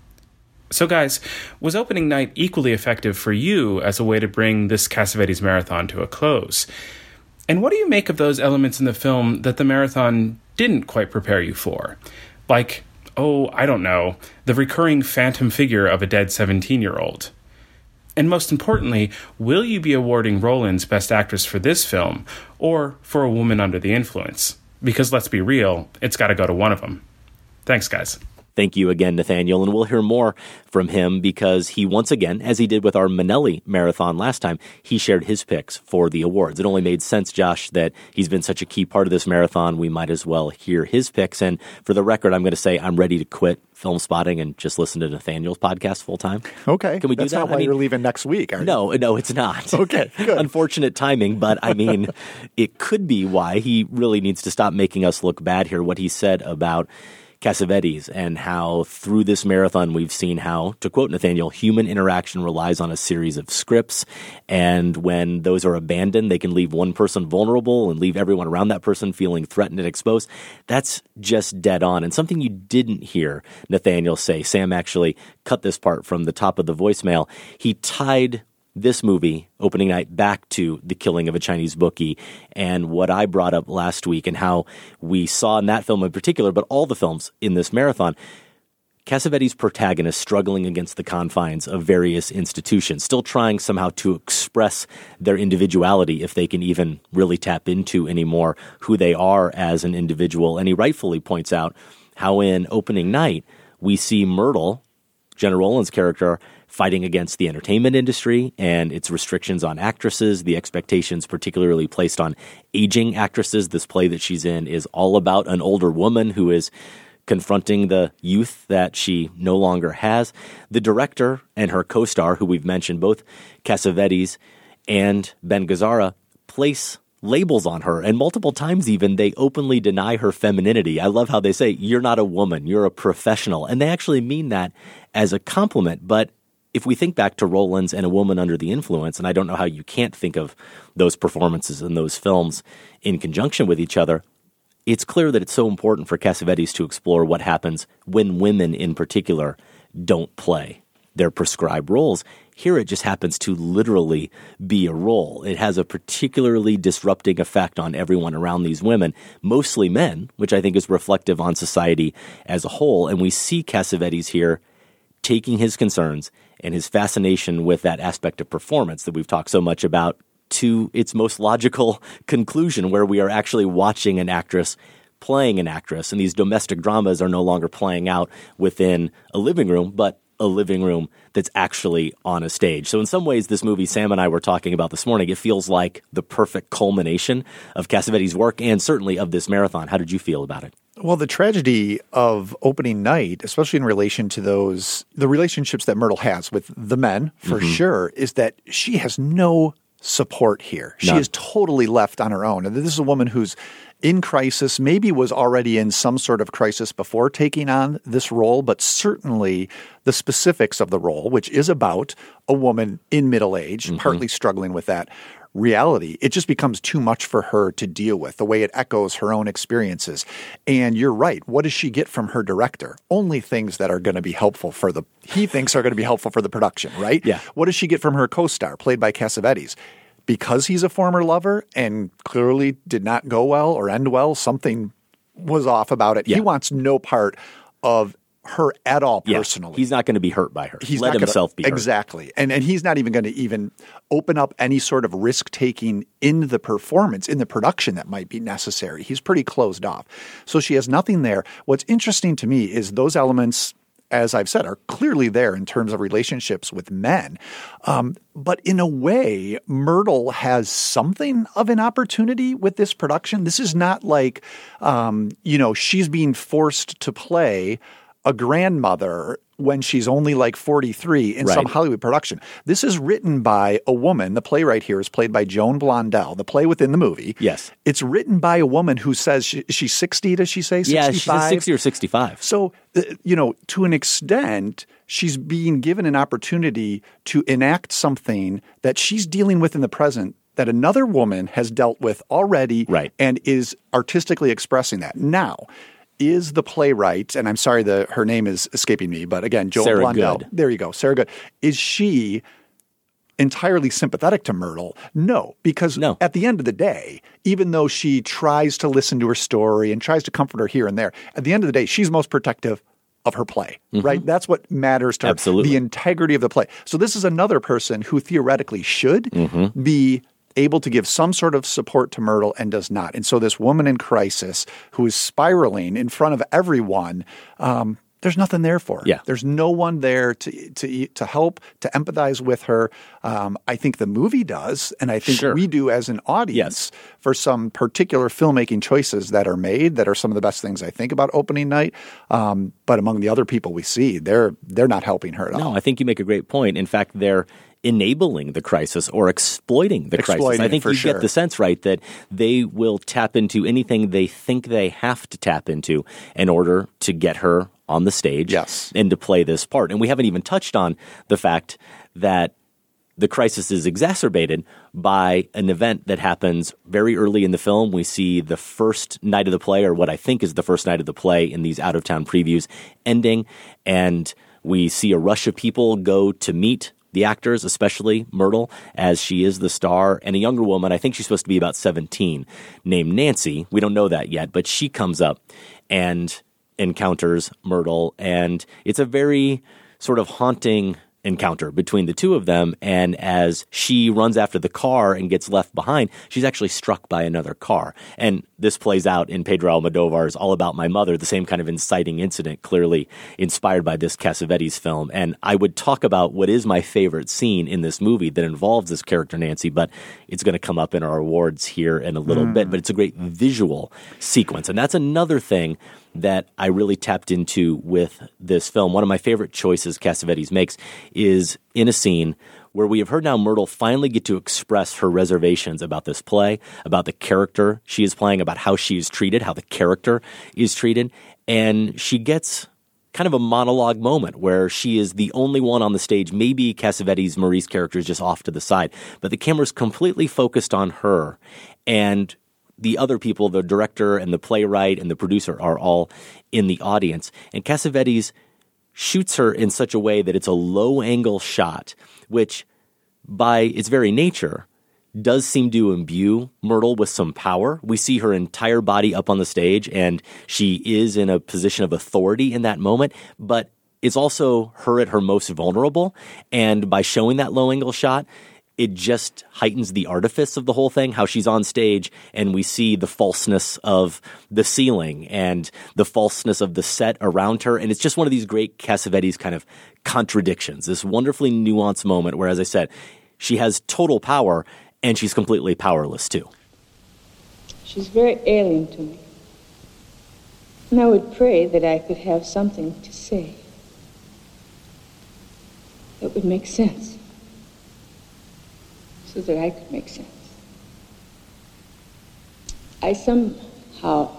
So guys, was Opening Night equally effective for you as a way to bring this Cassavetes marathon to a close? And what do you make of those elements in the film that the marathon didn't quite prepare you for? Like, I don't know, the recurring phantom figure of a dead 17-year-old. And most importantly, will you be awarding Rowlands Best Actress for this film, or for A Woman Under the Influence? Because let's be real, it's got to go to one of them. Thanks, guys. Thank you again, Nathaniel, and we'll hear more from him because he once again, as he did with our Minnelli marathon last time, he shared his picks for the awards. It only made sense, Josh, that he's been such a key part of this marathon. We might as well hear his picks. And for the record, I'm going to say I'm ready to quit Film Spotting and just listen to Nathaniel's podcast full time. Okay. Can we do that? That's not why you're leaving next week, are you? No, it's not. Okay, good. Unfortunate timing, but I mean, it could be why he really needs to stop making us look bad here. What he said about Cassavetes, and how through this marathon we've seen how, to quote Nathaniel, human interaction relies on a series of scripts, and when those are abandoned, they can leave one person vulnerable and leave everyone around that person feeling threatened and exposed. That's just dead on. And something you didn't hear Nathaniel say, Sam actually cut this part from the top of the voicemail. He tied this movie, opening night, back to The Killing of a Chinese Bookie and what I brought up last week and how we saw in that film in particular, but all the films in this marathon, Cassavetes' protagonists struggling against the confines of various institutions, still trying somehow to express their individuality if they can even really tap into anymore who they are as an individual. And he rightfully points out how in opening night, we see Myrtle, Jenna Rollins' character, fighting against the entertainment industry and its restrictions on actresses, the expectations particularly placed on aging actresses. This play that she's in is all about an older woman who is confronting the youth that she no longer has. The director and her co-star, who we've mentioned, both Cassavetes and Ben Gazzara, place labels on her, and multiple times even they openly deny her femininity. I love how they say, "You're not a woman, you're a professional," and they actually mean that as a compliment. But if we think back to Rollins and A Woman Under the Influence, and I don't know how you can't think of those performances in those films in conjunction with each other, it's clear that it's so important for Cassavetes to explore what happens when women in particular don't play their prescribed roles. Here it just happens to literally be a role. It has a particularly disrupting effect on everyone around these women, mostly men, which I think is reflective on society as a whole. And we see Cassavetes here taking his concerns and his fascination with that aspect of performance that we've talked so much about to its most logical conclusion, where we are actually watching an actress playing an actress. And these domestic dramas are no longer playing out within a living room, but a living room that's actually on a stage. So in some ways, this movie Sam and I were talking about this morning, it feels like the perfect culmination of Cassavetes' work and certainly of this marathon. How did you feel about it? Well, the tragedy of opening night, especially in relation to the relationships that Myrtle has with the men, for sure, is that she has no support here. She is totally left on her own. And this is a woman who's in crisis, maybe was already in some sort of crisis before taking on this role, but certainly the specifics of the role, which is about a woman in middle age, partly struggling with that reality, it just becomes too much for her to deal with, the way it echoes her own experiences. And you're right. What does she get from her director? Only things that are going to be helpful he thinks are going to be helpful for the production, right? Yeah. What does she get from her co-star, played by Cassavetes? Because he's a former lover and clearly did not go well or end well, something was off about it. Yeah. He wants no part of her at all personally. He's not going to be hurt by her. Let himself be hurt. Exactly. And he's not even going to even open up any sort of risk-taking in the performance, in the production that might be necessary. He's pretty closed off. So she has nothing there. What's interesting to me is those elements, as I've said, are clearly there in terms of relationships with men. But in a way, Myrtle has something of an opportunity with this production. This is not like, she's being forced to play a grandmother when she's only like 43 in some Hollywood production. This is written by a woman. The playwright here is played by Joan Blondell, the play within the movie. Yes. It's written by a woman who says she's 60, does she say? 65? Yeah, she says 60 or 65. So, to an extent, she's being given an opportunity to enact something that she's dealing with in the present that another woman has dealt with already and is artistically expressing that. Now, is the playwright, and I'm sorry her name is escaping me, but again, Joan Blondell. Good. There you go, Sarah Good. Is she entirely sympathetic to Myrtle? No, because at the end of the day, even though she tries to listen to her story and tries to comfort her here and there, at the end of the day, she's most protective of her play, right? That's what matters to her. Absolutely. The integrity of the play. So this is another person who theoretically should be able to give some sort of support to Myrtle and does not. And so this woman in crisis who is spiraling in front of everyone, there's nothing there for her. Yeah. There's no one there to help, to empathize with her. I think the movie does, and I think we do as an audience for some particular filmmaking choices that are made that are some of the best things I think about opening night. But among the other people we see, they're not helping her at all. No, I think you make a great point. In fact, there enabling the crisis or exploiting the crisis. I think you get the sense, right, that they will tap into anything they think they have to tap into in order to get her on the stage and to play this part. And we haven't even touched on the fact that the crisis is exacerbated by an event that happens very early in the film. We see the first night of the play, or what I think is the first night of the play in these out-of-town previews, ending, and we see a rush of people go to meet the actors, especially Myrtle, as she is the star, and a younger woman, I think she's supposed to be about 17, named Nancy. We don't know that yet, but she comes up and encounters Myrtle, and it's a very sort of haunting encounter between the two of them. And as she runs after the car and gets left behind, she's actually struck by another car. And this plays out in Pedro Almodovar's All About My Mother, the same kind of inciting incident, clearly inspired by this Cassavetes film. And I would talk about what is my favorite scene in this movie that involves this character, Nancy, but it's going to come up in our awards here in a little bit. But it's a great visual sequence. And that's another thing that I really tapped into with this film. One of my favorite choices Cassavetes makes is in a scene where we have heard now Myrtle finally get to express her reservations about this play, about the character she is playing, about how she is treated, how the character is treated. And she gets kind of a monologue moment where she is the only one on the stage. Maybe Cassavetes' Maurice character is just off to the side, but the camera's completely focused on her. And the other people, the director and the playwright and the producer, are all in the audience. And Cassavetes shoots her in such a way that it's a low-angle shot, which by its very nature does seem to imbue Myrtle with some power. We see her entire body up on the stage, and she is in a position of authority in that moment, but it's also her at her most vulnerable. And by showing that low-angle shot, it just heightens the artifice of the whole thing, how she's on stage, and we see the falseness of the ceiling and the falseness of the set around her. And it's just one of these great Cassavetes kind of contradictions, this wonderfully nuanced moment where, as I said, she has total power and she's completely powerless too. She's very alien to me. And I would pray that I could have something to say that would make sense, so that I could make sense. I somehow,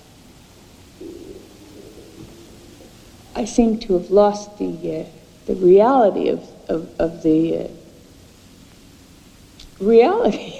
I seem to have lost the reality of the reality.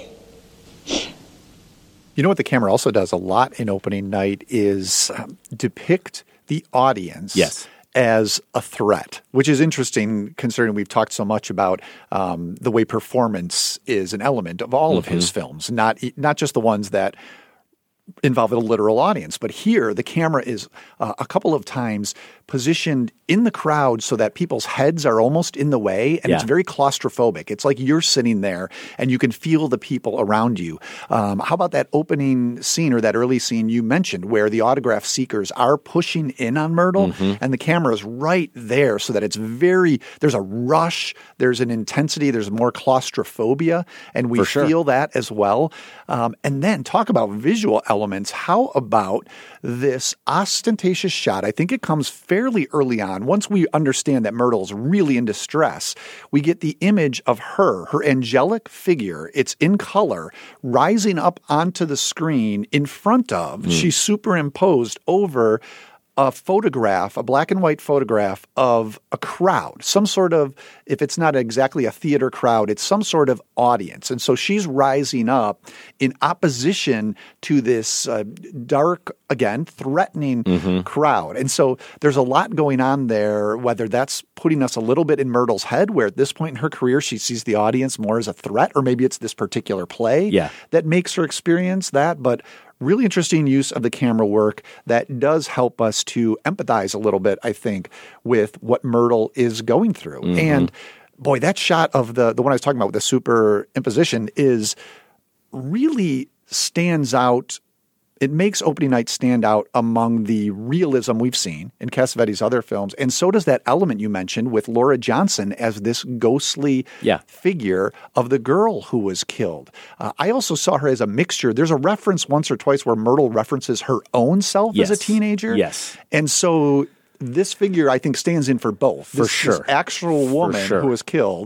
You know what the camera also does a lot in opening night is depict the audience as a threat, which is interesting considering we've talked so much about the way performance is an element of all of his films, not just the ones that involve a literal audience. But here, the camera is a couple of times positioned in the crowd so that people's heads are almost in the way, and it's very claustrophobic. It's like you're sitting there and you can feel the people around you. How about that opening scene or that early scene you mentioned where the autograph seekers are pushing in on Myrtle and the camera is right there so that it's there's a rush, there's an intensity, there's more claustrophobia, and we feel that as well. And then talk about visual elements. How about this ostentatious shot? I think it comes fairly early on. Once we understand that Myrtle's really in distress, we get the image of her angelic figure. It's in color, rising up onto the screen in front of, she's superimposed over a photograph, a black and white photograph of a crowd, some sort of, if it's not exactly a theater crowd, it's some sort of audience. And so she's rising up in opposition to this dark, again, threatening crowd. And so there's a lot going on there, whether that's putting us a little bit in Myrtle's head, where at this point in her career, she sees the audience more as a threat, or maybe it's this particular play that makes her experience that. But really interesting use of the camera work that does help us to empathize a little bit, I think, with what Myrtle is going through. And boy, that shot of the one I was talking about with the superimposition is really stands out. It makes opening night stand out among the realism we've seen in Cassavetes' other films. And so does that element you mentioned with Laura Johnson as this ghostly figure of the girl who was killed. I also saw her as a mixture. There's a reference once or twice where Myrtle references her own self as a teenager. And so this figure, I think, stands in for both. This actual woman who was killed,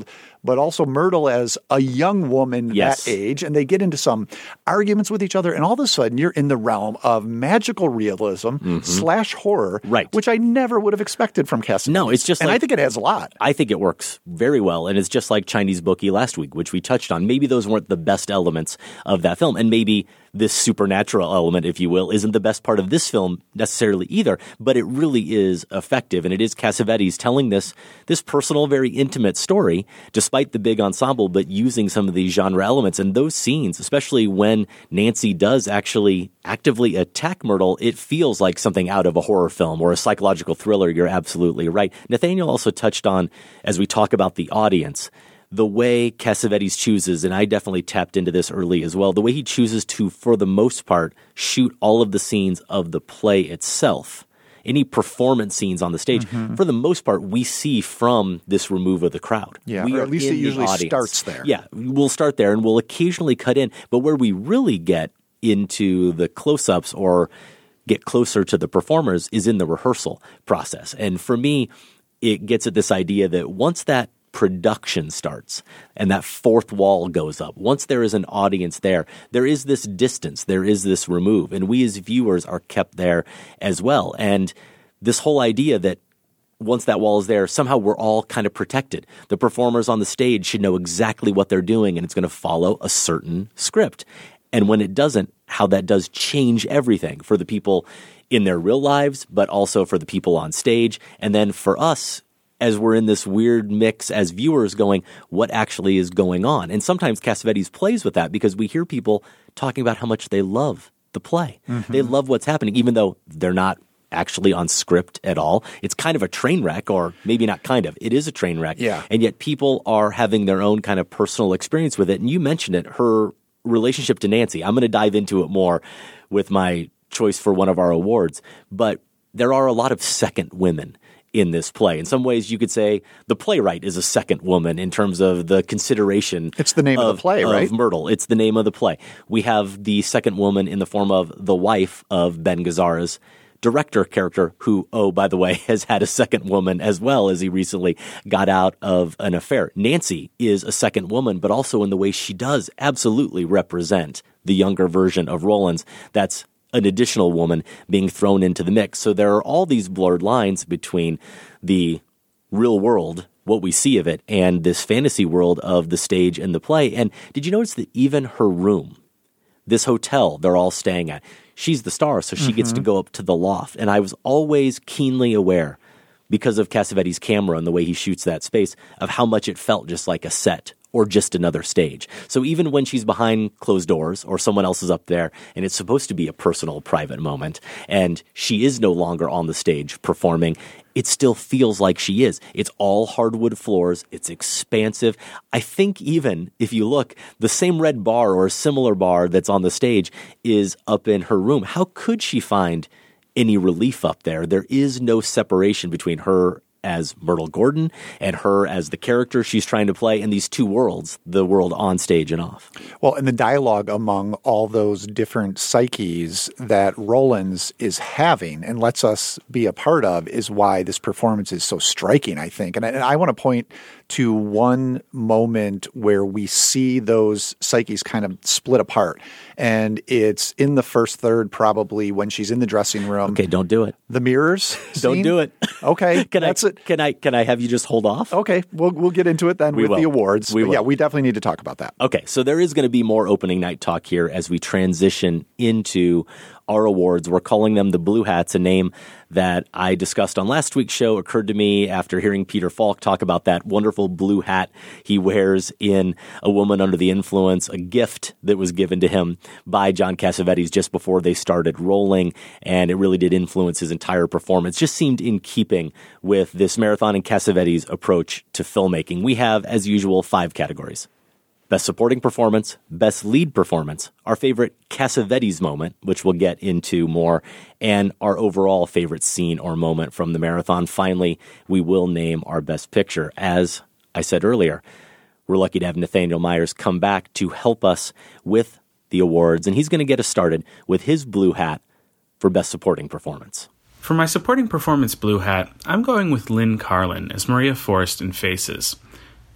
but also Myrtle as a young woman Yes. that age, and they get into some arguments with each other, and all of a sudden you're in the realm of magical realism / horror, Right. which I never would have expected from Cassavetes. No, it's just and like- I think it has a lot. I think it works very well, and it's just like Chinese Bookie last week, which we touched on. Maybe those weren't the best elements of that film, and maybe this supernatural element, if you will, isn't the best part of this film necessarily either, but it really is effective, and it is Cassavetes telling this personal, very intimate story, despite the big ensemble, but using some of these genre elements. And those scenes, especially when Nancy does actually actively attack Myrtle, it feels like something out of a horror film or a psychological thriller. You're absolutely right. Nathaniel also touched on, as we talk about the audience, the way Cassavetes chooses, and I definitely tapped into this early as well, the way he chooses to, for the most part, shoot all of the scenes of the play itself. Any performance scenes on the stage, for the most part, we see from this remove of the crowd. Yeah, we or are at least in it the usually audience. starts there. Yeah, we'll start there, and we'll occasionally cut in. But where we really get into the close-ups or get closer to the performers is in the rehearsal process. And for me, it gets at this idea that once that production starts and that fourth wall goes up, once there is an audience there is this distance, there is this remove, and we as viewers are kept there as well. And this whole idea that once that wall is there, somehow we're all kind of protected. The performers on the stage should know exactly what they're doing, and it's going to follow a certain script. And when it doesn't, how that does change everything for the people in their real lives, but also for the people on stage. And then for us, as we're in this weird mix as viewers going, what actually is going on? And sometimes Cassavetes plays with that because we hear people talking about how much they love the play. They love what's happening, even though they're not actually on script at all. It's kind of a train wreck, or maybe not kind of. It is a train wreck. Yeah. And yet people are having their own kind of personal experience with it. And you mentioned it, her relationship to Nancy. I'm going to dive into it more with my choice for one of our awards. But there are a lot of second women in this play. In some ways, you could say the playwright is a second woman in terms of the consideration. It's the name of the play, right? Of Myrtle. It's the name of the play. We have the second woman in the form of the wife of Ben Gazzara's director character, who, oh, by the way, has had a second woman as well, as he recently got out of an affair. Nancy is a second woman, but also in the way she does absolutely represent the younger version of Rollins. That's an additional woman being thrown into the mix. So there are all these blurred lines between the real world, what we see of it, and this fantasy world of the stage and the play. And did you notice that even her room, this hotel they're all staying at, she's the star, so she gets to go up to the loft. And I was always keenly aware, because of Cassavetes' camera and the way he shoots that space, of how much it felt just like a set or just another stage. So even when she's behind closed doors or someone else is up there and it's supposed to be a personal, private moment, and she is no longer on the stage performing, it still feels like she is. It's all hardwood floors. It's expansive. I think even if you look, the same red bar or a similar bar that's on the stage is up in her room. How could she find any relief up there? There is no separation between her as Myrtle Gordon and her as the character she's trying to play, and these two worlds, the world on stage and off. Well, and the dialogue among all those different psyches that Rollins is having and lets us be a part of is why this performance is so striking, I think. And I want to point to one moment where we see those psyches kind of split apart. And it's in the first third, probably, when she's in the dressing room. Okay, don't do it. The mirrors Don't scene? do it. Okay, Can that's it. Can I have you just hold off? Okay, we'll get into it then We with will. the awards. We But will. yeah, we definitely need to talk about that. Okay, so there is going to be more opening night talk here as we transition into our awards. We're calling them the Blue Hats, a name that I discussed on last week's show, occurred to me after hearing Peter Falk talk about that wonderful blue hat he wears in A Woman Under the Influence, a gift that was given to him by John Cassavetes just before they started rolling, and it really did influence his entire performance. Just seemed in keeping with this Marathon and Cassavetes approach to filmmaking. We have, as usual, 5 categories. Best Supporting Performance, Best Lead Performance, our favorite Cassavetes moment, which we'll get into more, and our overall favorite scene or moment from the marathon. Finally, we will name our Best Picture. As I said earlier, we're lucky to have Nathaniel Myers come back to help us with the awards, and he's going to get us started with his blue hat for Best Supporting Performance. For my supporting performance blue hat, I'm going with Lynn Carlin as Maria Forrest in Faces.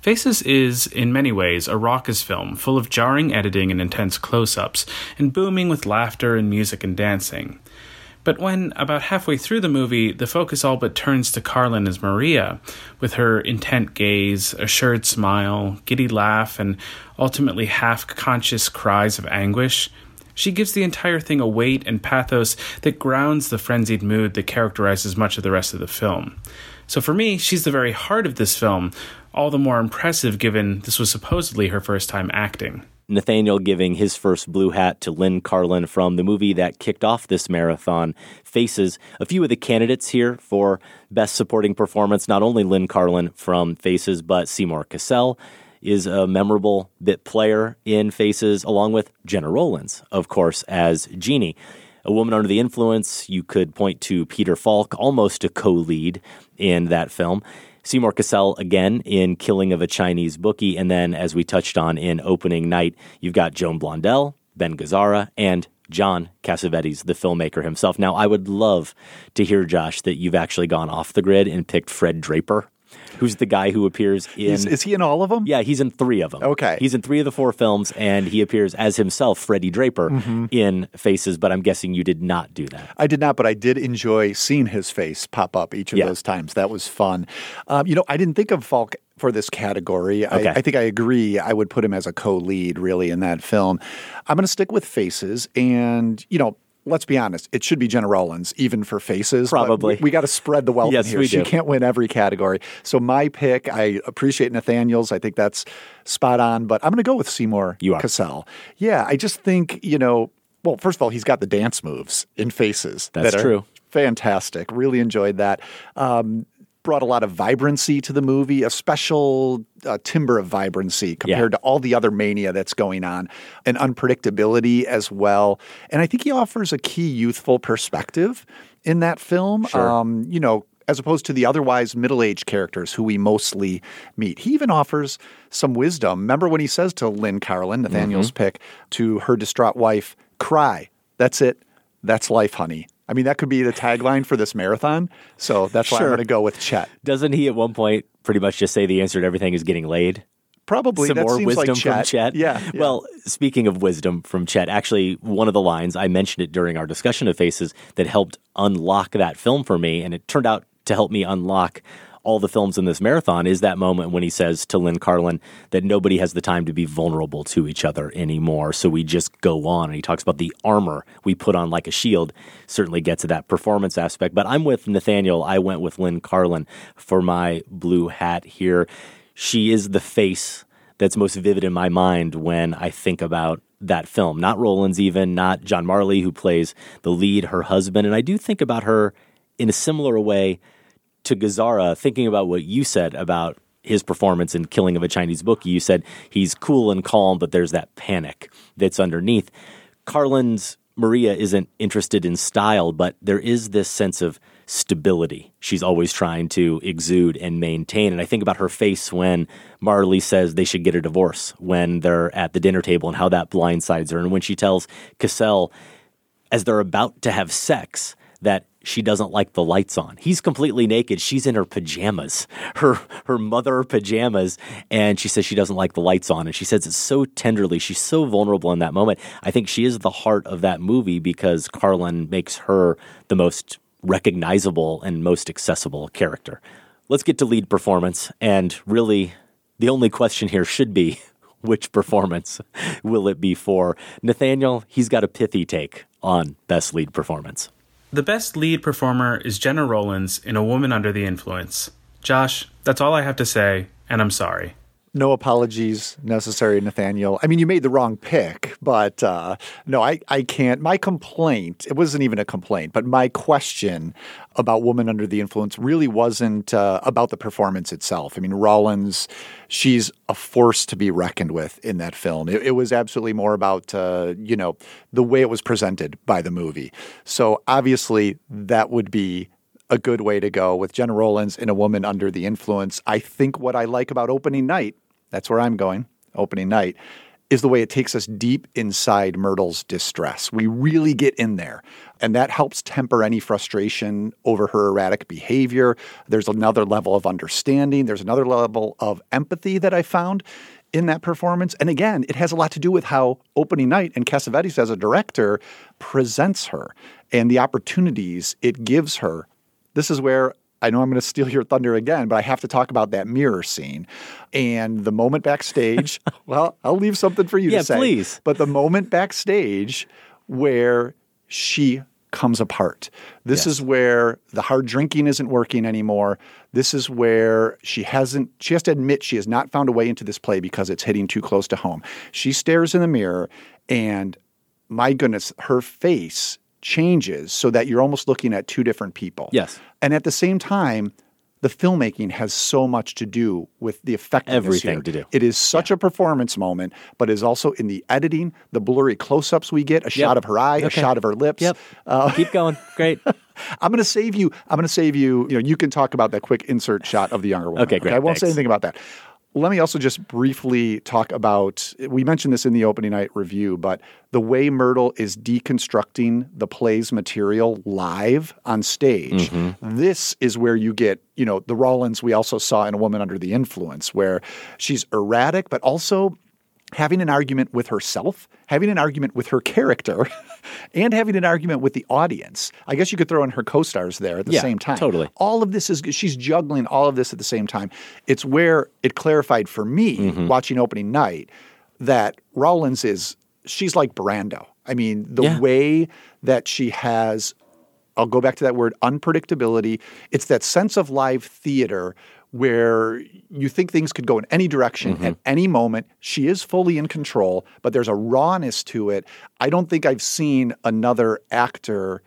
Faces is, in many ways, a raucous film, full of jarring editing and intense close-ups, and booming with laughter and music and dancing. But when, about halfway through the movie, the focus all but turns to Carlin as Maria, with her intent gaze, assured smile, giddy laugh, and ultimately half-conscious cries of anguish, she gives the entire thing a weight and pathos that grounds the frenzied mood that characterizes much of the rest of the film. So for me, she's the very heart of this film, all the more impressive given this was supposedly her first time acting. Nathaniel giving his first blue hat to Lynn Carlin from the movie that kicked off this marathon, Faces. A few of the candidates here for Best Supporting Performance, not only Lynn Carlin from Faces, but Seymour Cassel is a memorable bit player in Faces, along with Jenna Rollins, of course, as Jeannie. A Woman Under the Influence, you could point to Peter Falk, almost a co-lead in that film. Seymour Cassel, again, in Killing of a Chinese Bookie. And then, as we touched on in Opening Night, you've got Joan Blondell, Ben Gazzara, and John Cassavetes, the filmmaker himself. Now, I would love to hear, Josh, that you've actually gone off the grid and picked Fred Draper, who's the guy who appears in... Is he in all of them? Yeah, he's in 3 of them. Okay. He's in 3 of the 4 films, and he appears as himself, Freddie Draper, in Faces, but I'm guessing you did not do that. I did not, but I did enjoy seeing his face pop up each of those times. That was fun. I didn't think of Falk for this category. Okay. I think I agree. I would put him as a co-lead, really, in that film. I'm going to stick with Faces, and, let's be honest, it should be Jenna Rollins, even for Faces. Probably. We got to spread the wealth Yes, in here. we She do. can't win every category. So my pick, I appreciate Nathaniel's. I think that's spot on, but I'm going to go with Seymour Cassel. Yeah, I just think, well, first of all, he's got the dance moves in Faces. That's that are true. Fantastic. Really enjoyed that. Brought a lot of vibrancy to the movie, a special timbre of vibrancy compared to all the other mania that's going on, and unpredictability as well. And I think he offers a key youthful perspective in that film. Sure. As opposed to the otherwise middle-aged characters who we mostly meet. He even offers some wisdom. Remember when he says to Lynn Carlin, Nathaniel's pick, to her distraught wife, "Cry. That's it. That's life, honey." I mean, that could be the tagline for this marathon. So that's why I'm going to go with Chet. Doesn't he at one point pretty much just say the answer to everything is getting laid? Probably. Some That more seems wisdom like from Chet. Yeah. Well, speaking of wisdom from Chet, actually, one of the lines, I mentioned it during our discussion of Faces, that helped unlock that film for me, and it turned out to help me unlock all the films in this marathon, is that moment when he says to Lynn Carlin that nobody has the time to be vulnerable to each other anymore, so we just go on. And he talks about the armor we put on like a shield, certainly gets to that performance aspect. But I'm with Nathaniel. I went with Lynn Carlin for my blue hat here. She is the face that's most vivid in my mind when I think about that film. Not Rollins even, not John Marley, who plays the lead, her husband. And I do think about her in a similar way to Gazzara, thinking about what you said about his performance in Killing of a Chinese Bookie. You said he's cool and calm, but there's that panic that's underneath. Carlin's Maria isn't interested in style, but there is this sense of stability she's always trying to exude and maintain. And I think about her face when Marley says they should get a divorce when they're at the dinner table and how that blindsides her. And when she tells Cassel, as they're about to have sex, that she doesn't like the lights on. He's completely naked. She's in her pajamas, her mother pajamas, and she says she doesn't like the lights on. And she says it so tenderly. She's so vulnerable in that moment. I think she is the heart of that movie because Carlin makes her the most recognizable and most accessible character. Let's get to lead performance. And really, the only question here should be, which performance will it be for? Nathaniel, he's got a pithy take on best lead performance. The best lead performer is Jenna Rollins in A Woman Under the Influence. Josh, that's all I have to say, and I'm sorry. No apologies necessary, Nathaniel. I mean, you made the wrong pick, but no, I can't. My complaint, it wasn't even a complaint, but my question about Woman Under the Influence really wasn't about the performance itself. I mean, Rollins, she's a force to be reckoned with in that film. It was absolutely more about, the way it was presented by the movie. So obviously that would be a good way to go with Jenna Rollins in A Woman Under the Influence. I think what I like about Opening Night, that's where I'm going, Opening Night, is the way it takes us deep inside Myrtle's distress. We really get in there. And that helps temper any frustration over her erratic behavior. There's another level of understanding. There's another level of empathy that I found in that performance. And again, it has a lot to do with how Opening Night and Cassavetes as a director presents her and the opportunities it gives her. This is where I know I'm going to steal your thunder again, but I have to talk about that mirror scene and the moment backstage. Well, I'll leave something for you to say. Yeah, please. But the moment backstage where she comes apart. This is where the hard drinking isn't working anymore. This is where she has to admit she has not found a way into this play because it's hitting too close to home. She stares in the mirror and, my goodness, her face changes so that you're almost looking at two different people. Yes. And at the same time, the filmmaking has so much to do with the effectiveness Everything here. to do. It is such a performance moment, but is also in the editing, the blurry close-ups we get, a shot of her eye, a shot of her lips. Yep. Keep going. Great. I'm going to save you. You can talk about that quick insert shot of the younger woman. Okay, great. I won't say Thanks. anything about that. Let me also just briefly talk about, we mentioned this in the Opening Night review, but the way Myrtle is deconstructing the play's material live on stage. Mm-hmm. This is where you get, the Rawlins we also saw in A Woman Under the Influence, where she's erratic, but also having an argument with herself, having an argument with her character, and having an argument with the audience. I guess you could throw in her co-stars there at the same time. Totally. All of this she's juggling all of this at the same time. It's where it clarified for me, watching Opening Night, that Rawlins she's like Brando. I mean, the way that she has, I'll go back to that word, unpredictability. It's that sense of live theater where you think things could go in any direction at any moment. She is fully in control, but there's a rawness to it. I don't think I've seen another actor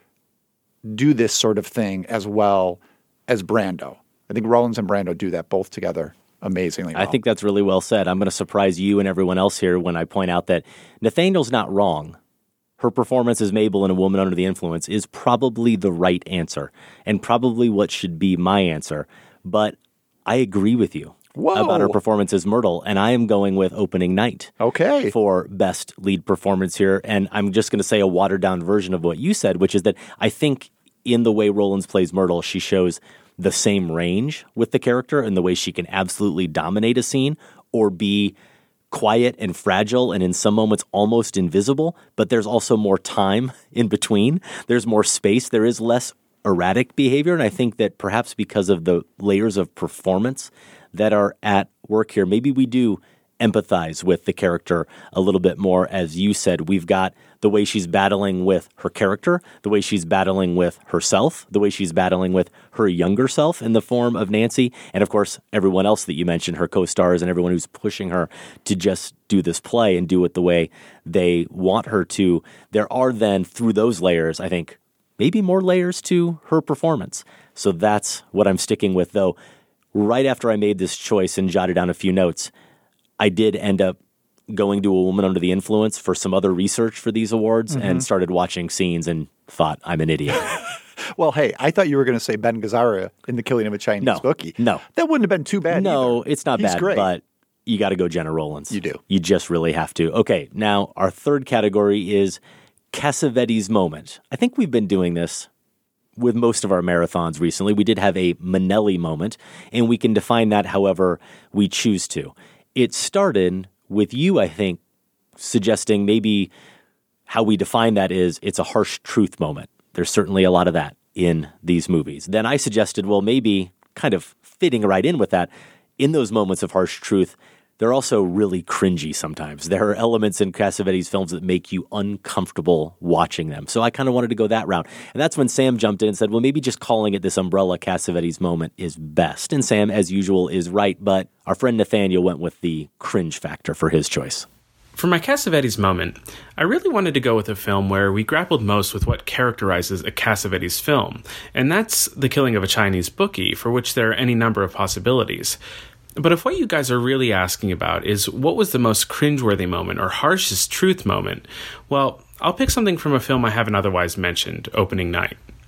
do this sort of thing as well as Brando. I think Rawlins and Brando do that both together amazingly well. I think that's really well said. I'm going to surprise you and everyone else here when I point out that Nathaniel's not wrong. Her performance as Mabel in A Woman Under the Influence is probably the right answer and probably what should be my answer. But I agree with you about her performance as Myrtle, and I am going with Opening Night for best lead performance here. And I'm just going to say a watered-down version of what you said, which is that I think in the way Rawlins plays Myrtle, she shows the same range with the character and the way she can absolutely dominate a scene or be quiet and fragile and in some moments almost invisible, but there's also more time in between. There's more space. There is less erratic behavior, and I think that perhaps because of the layers of performance that are at work here, maybe we do empathize with the character a little bit more. As you said, we've got the way she's battling with her character, the way she's battling with herself, the way she's battling with her younger self in the form of Nancy, and of course, everyone else that you mentioned, her co-stars and everyone who's pushing her to just do this play and do it the way they want her to. There are then, through those layers, I think, maybe more layers to her performance. So that's what I'm sticking with, though. Right after I made this choice and jotted down a few notes, I did end up going to A Woman Under the Influence for some other research for these awards and started watching scenes and thought, I'm an idiot. Well, hey, I thought you were going to say Ben Gazzara in The Killing of a Chinese Bookie. No. That wouldn't have been too bad No, either. it's not He's bad, great. but you got to go Jenna Rollins. You do. You just really have to. Okay, now our third category is Cassavetes' moment. I think we've been doing this with most of our marathons recently. We did have a Minnelli moment, and we can define that however we choose to. It started with you, I think, suggesting maybe how we define that is it's a harsh truth moment. There's certainly a lot of that in these movies. Then I suggested, well, maybe kind of fitting right in with that, in those moments of harsh truth, they're also really cringy sometimes. There are elements in Cassavetes' films that make you uncomfortable watching them. So I kind of wanted to go that route. And that's when Sam jumped in and said, well, maybe just calling it this umbrella Cassavetes moment is best. And Sam, as usual, is right. But our friend Nathaniel went with the cringe factor for his choice. For my Cassavetes moment, I really wanted to go with a film where we grappled most with what characterizes a Cassavetes film, and that's The Killing of a Chinese Bookie, for which there are any number of possibilities. But if what you guys are really asking about is what was the most cringeworthy moment or harshest truth moment, well, I'll pick something from a film I haven't otherwise mentioned, Opening Night.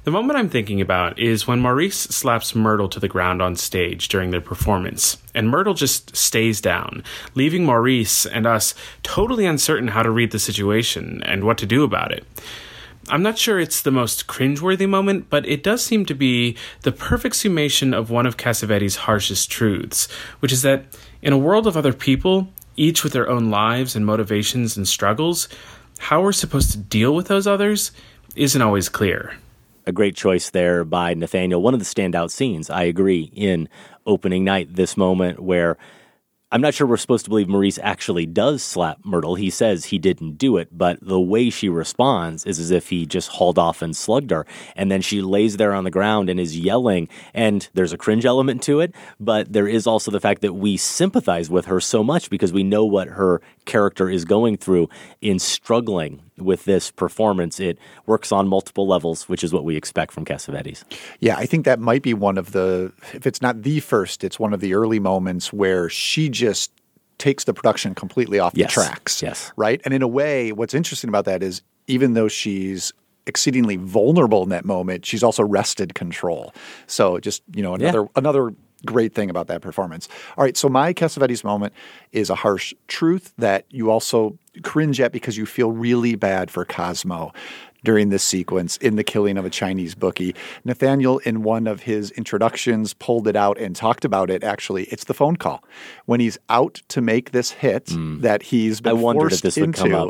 The moment I'm thinking about is when Maurice slaps Myrtle to the ground on stage during their performance, and Myrtle just stays down, leaving Maurice and us totally uncertain how to read the situation and what to do about it. I'm not sure it's the most cringeworthy moment, but it does seem to be the perfect summation of one of Cassavetes' harshest truths, which is that in a world of other people, each with their own lives and motivations and struggles, how we're supposed to deal with those others isn't always clear. A great choice there by Nathaniel. One of the standout scenes, I agree, in opening night, this moment where I'm not sure we're supposed to believe Maurice actually does slap Myrtle. He says he didn't do it, but the way she responds is as if he just hauled off and slugged her. And then she lays there on the ground and is yelling, and there's a cringe element to it, but there is also the fact that we sympathize with her so much because we know what her character is going through in struggling with this performance. It works on multiple levels, which is what we expect from Cassavetes. Yeah, I think that might be one of the, if it's not the first, it's one of the early moments where she just takes the production completely off the tracks. Yes. Right? And in a way, what's interesting about that is even though she's exceedingly vulnerable in that moment, she's also wrested control. So just, another great thing about that performance. All right, so my Cassavetes moment is a harsh truth that you also cringe at because you feel really bad for Cosmo during this sequence in the killing of a Chinese bookie. Nathaniel, in one of his introductions, pulled it out and talked about it. Actually, it's the phone call. When he's out to make this hit that he's been forced into,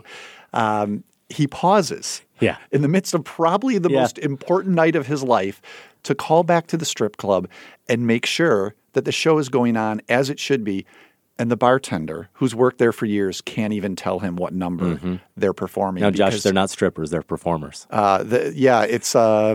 he pauses in the midst of probably the most important night of his life to call back to the strip club and make sure that the show is going on as it should be. And the bartender, who's worked there for years, can't even tell him what number they're performing. Now, Josh, they're not strippers; they're performers. It's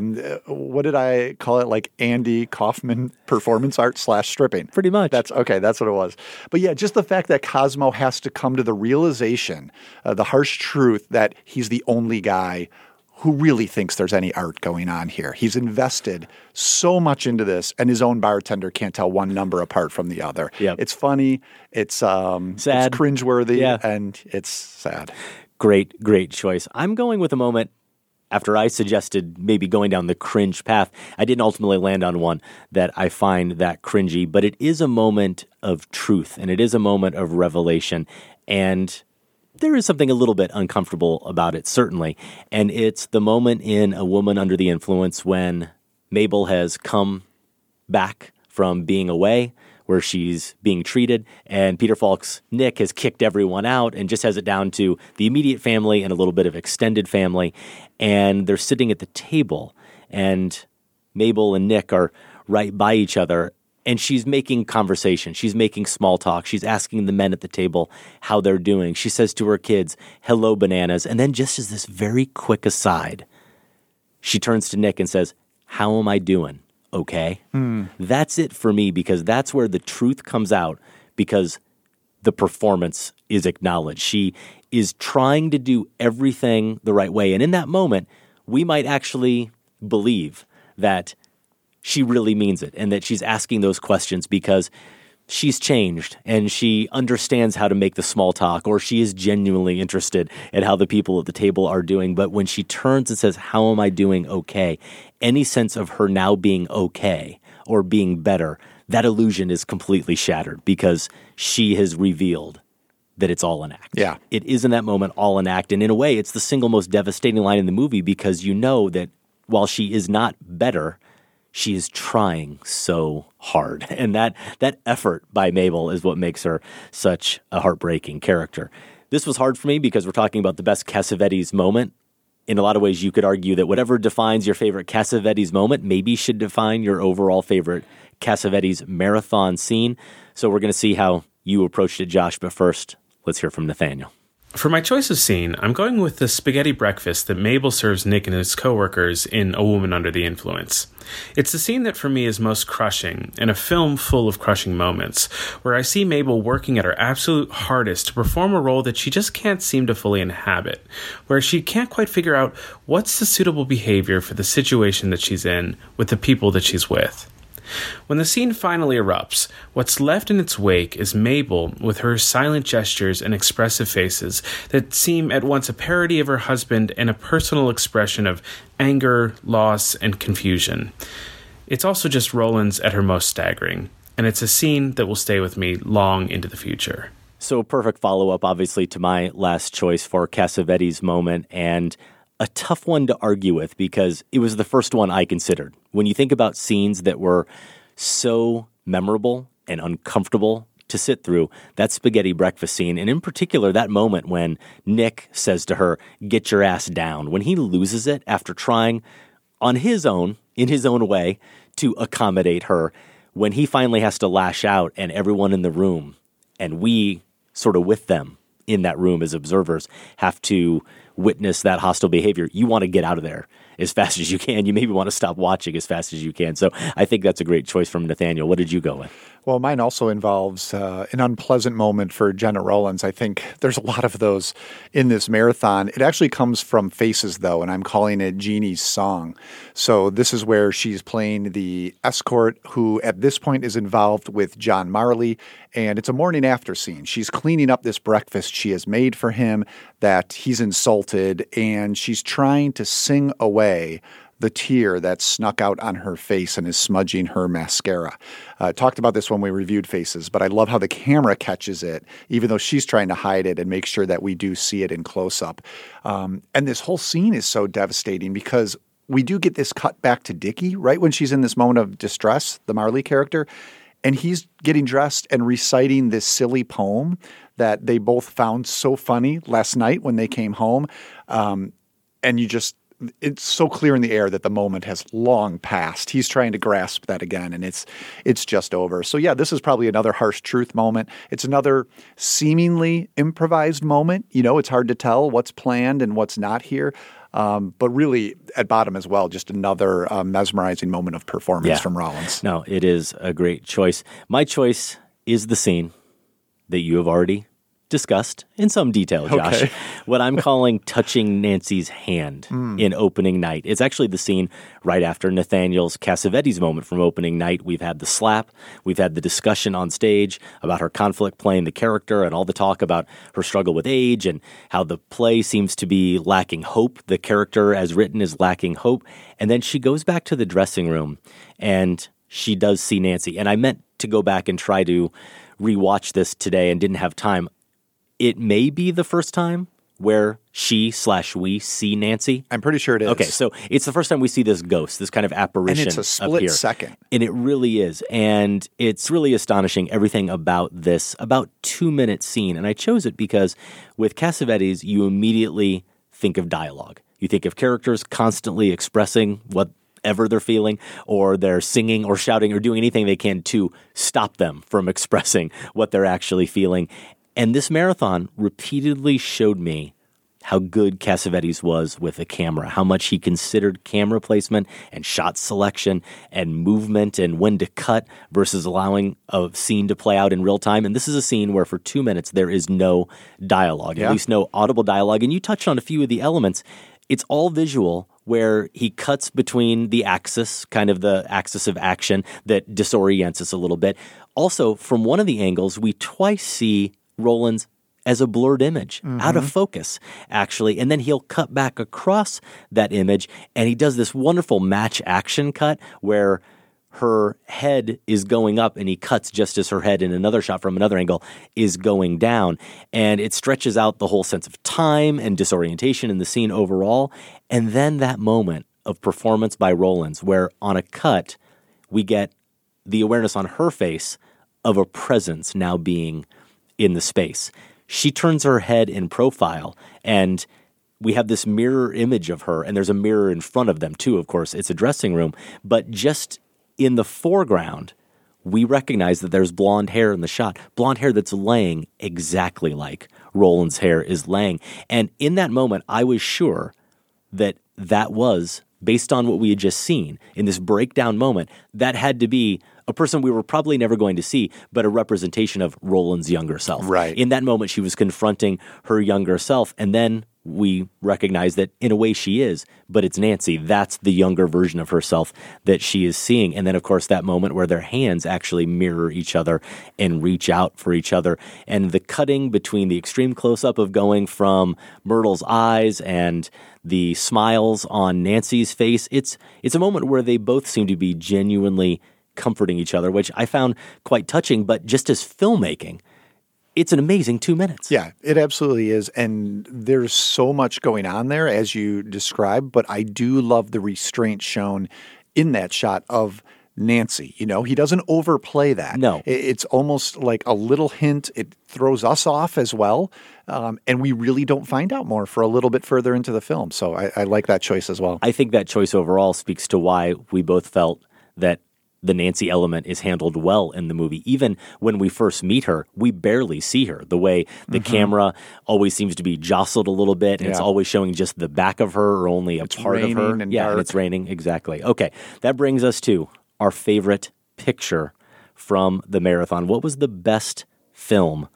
what did I call it? Like Andy Kaufman performance art / stripping. Pretty much. That's what it was. But yeah, just the fact that Cosmo has to come to the realization, the harsh truth that he's the only guy who really thinks there's any art going on here. He's invested so much into this, and his own bartender can't tell one number apart from the other. Yep. It's funny, it's sad, it's cringeworthy, and it's sad. Great choice. I'm going with a moment after I suggested maybe going down the cringe path. I didn't ultimately land on one that I find that cringy, but it is a moment of truth, and it is a moment of revelation, and there is something a little bit uncomfortable about it, certainly. And it's the moment in A Woman Under the Influence when Mabel has come back from being away, where she's being treated, and Peter Falk's Nick has kicked everyone out and just has it down to the immediate family and a little bit of extended family. And they're sitting at the table, and Mabel and Nick are right by each other. And she's making conversation. She's making small talk. She's asking the men at the table how they're doing. She says to her kids, "Hello, bananas." And then just as this very quick aside, she turns to Nick and says, "How am I doing? Okay?" That's it for me, because that's where the truth comes out, because the performance is acknowledged. She is trying to do everything the right way. And in that moment, we might actually believe that she really means it and that she's asking those questions because she's changed and she understands how to make the small talk, or she is genuinely interested in how the people at the table are doing. But when she turns and says, "How am I doing okay?" any sense of her now being okay or being better, that illusion is completely shattered because she has revealed that it's all an act. Yeah. It is in that moment all an act. And in a way, it's the single most devastating line in the movie, because you know that while she is not better, she is trying so hard. And that effort by Mabel is what makes her such a heartbreaking character. This was hard for me because we're talking about the best Cassavetes moment. In a lot of ways, you could argue that whatever defines your favorite Cassavetes moment maybe should define your overall favorite Cassavetes marathon scene. So we're going to see how you approached it, Josh. But first, let's hear from Nathaniel. For my choice of scene, I'm going with the spaghetti breakfast that Mabel serves Nick and his coworkers in A Woman Under the Influence. It's the scene that for me is most crushing, in a film full of crushing moments, where I see Mabel working at her absolute hardest to perform a role that she just can't seem to fully inhabit, where she can't quite figure out what's the suitable behavior for the situation that she's in with the people that she's with. When the scene finally erupts, what's left in its wake is Mabel with her silent gestures and expressive faces that seem at once a parody of her husband and a personal expression of anger, loss, and confusion. It's also just Rollins at her most staggering, and it's a scene that will stay with me long into the future. So perfect follow-up, obviously, to my last choice for Cassavetes' moment, and a tough one to argue with because it was the first one I considered. When you think about scenes that were so memorable and uncomfortable to sit through, that spaghetti breakfast scene, and in particular that moment when Nick says to her, "Get your ass down," when he loses it after trying on his own, in his own way, to accommodate her, when he finally has to lash out and everyone in the room, and we sort of with them in that room as observers, have to witness that hostile behavior. You want to get out of there as fast as you can. You maybe want to stop watching as fast as you can. So I think that's a great choice from Nathaniel. What did you go with? Well, mine also involves an unpleasant moment for Jenna Rollins. I think there's a lot of those in this marathon. It actually comes from Faces, though, and I'm calling it Jeannie's song. So this is where she's playing the escort who at this point is involved with John Marley, and it's a morning after scene. She's cleaning up this breakfast she has made for him that he's insulted, and she's trying to sing away the tear that snuck out on her face and is smudging her mascara. Talked about this when we reviewed Faces, but I love how the camera catches it, even though she's trying to hide it and make sure that we do see it in close-up. And this whole scene is so devastating because we do get this cut back to Dickie right when she's in this moment of distress, the Marley character, and he's getting dressed and reciting this silly poem that they both found so funny last night when they came home. And it's so clear in the air that the moment has long passed. He's trying to grasp that again, and it's just over. So yeah, this is probably another harsh truth moment. It's another seemingly improvised moment. You know, it's hard to tell what's planned and what's not here. But really, at bottom as well, just another mesmerizing moment of performance from Rollins. No, it is a great choice. My choice is the scene that you have already discussed in some detail, Josh. Okay. What I'm calling touching Nancy's hand in opening night. It's actually the scene right after Nathaniel's Cassavetes moment from opening night. We've had the slap. We've had the discussion on stage about her conflict playing the character and all the talk about her struggle with age and how the play seems to be lacking hope. The character as written is lacking hope. And then she goes back to the dressing room and she does see Nancy. And I meant to go back and try to rewatch this today and didn't have time. It may be the first time where she/we see Nancy. I'm pretty sure it is. Okay, so it's the first time we see this ghost, this kind of apparition. And it's a split second. And it really is. And it's really astonishing, everything about this, about 2-minute scene. And I chose it because with Cassavetes, you immediately think of dialogue. You think of characters constantly expressing whatever they're feeling, or they're singing or shouting or doing anything they can to stop them from expressing what they're actually feeling. And this marathon repeatedly showed me how good Cassavetes was with a camera, how much he considered camera placement and shot selection and movement and when to cut versus allowing a scene to play out in real time. And this is a scene where for 2 minutes there is no dialogue, at least no audible dialogue. And you touched on a few of the elements. It's all visual, where he cuts between the axis, kind of the axis of action that disorients us a little bit. Also, from one of the angles, we twice see Rollins as a blurred image, out of focus, actually. And then he'll cut back across that image, and he does this wonderful match action cut where her head is going up, and he cuts just as her head in another shot from another angle is going down. And it stretches out the whole sense of time and disorientation in the scene overall. And then that moment of performance by Rollins, where on a cut, we get the awareness on her face of a presence now being in the space. She turns her head in profile, and we have this mirror image of her, and there's a mirror in front of them too, of course. It's a dressing room. But just in the foreground, we recognize that there's blonde hair in the shot, blonde hair that's laying exactly like Roland's hair is laying. And in that moment, I was sure that that was, based on what we had just seen in this breakdown moment, that had to be a person we were probably never going to see, but a representation of Roland's younger self. Right. In that moment, she was confronting her younger self, and then we recognize that in a way she is, but it's Nancy. That's the younger version of herself that she is seeing. And then, of course, that moment where their hands actually mirror each other and reach out for each other. And the cutting between the extreme close-up of going from Myrtle's eyes and the smiles on Nancy's face, it's a moment where they both seem to be genuinely comforting each other, which I found quite touching. But just as filmmaking, it's an amazing 2 minutes. Yeah, it absolutely is. And there's so much going on there, as you described, but I do love the restraint shown in that shot of Nancy. You know, he doesn't overplay that. No. It's almost like a little hint. It throws us off as well. And we really don't find out more for a little bit further into the film. So I like that choice as well. I think that choice overall speaks to why we both felt that the Nancy element is handled well in the movie. Even when we first meet her, we barely see her. The way the camera always seems to be jostled a little bit, and it's always showing just the back of her or only a part of her. And and it's raining. Exactly. Okay, that brings us to our favorite picture from the marathon. What was the best film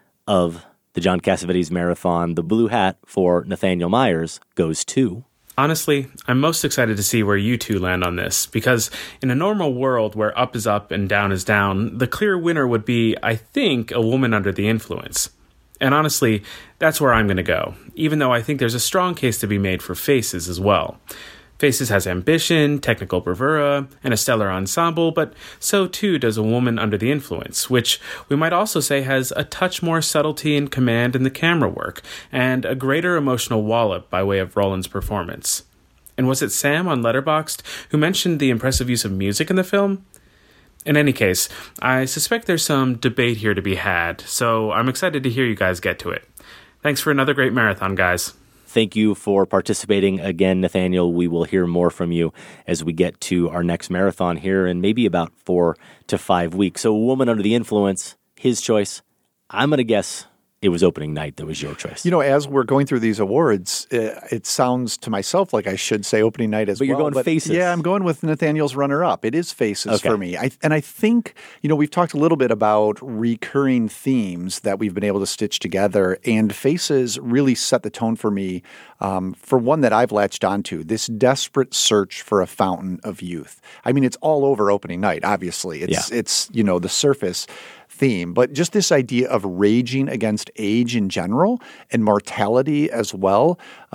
of the John Cassavetes marathon? The blue hat for Nathaniel Myers goes to... Honestly, I'm most excited to see where you two land on this, because in a normal world where up is up and down is down, the clear winner would be, I think, A Woman Under the Influence. And honestly, that's where I'm going to go, even though I think there's a strong case to be made for Faces as well. Faces has ambition, technical bravura, and a stellar ensemble, but so too does A Woman Under the Influence, which we might also say has a touch more subtlety and command in the camera work, and a greater emotional wallop by way of Roland's performance. And was it Sam on Letterboxd who mentioned the impressive use of music in the film? In any case, I suspect there's some debate here to be had, so I'm excited to hear you guys get to it. Thanks for another great marathon, guys. Thank you for participating again, Nathaniel. We will hear more from you as we get to our next marathon here in maybe about 4 to 5 weeks. So, A Woman Under the Influence, his choice. I'm going to guess it was opening night that was your choice. You know, as we're going through these awards, it sounds to myself like I should say opening night as well. But you're going Faces. Yeah, I'm going with Nathaniel's runner-up. It is Faces for me. I think, you know, we've talked a little bit about recurring themes that we've been able to stitch together, and Faces really set the tone for me for one that I've latched onto, this desperate search for a fountain of youth. I mean, it's all over opening night, obviously. It's you know, the surface theme, but just this idea of raging against age in general and mortality as well,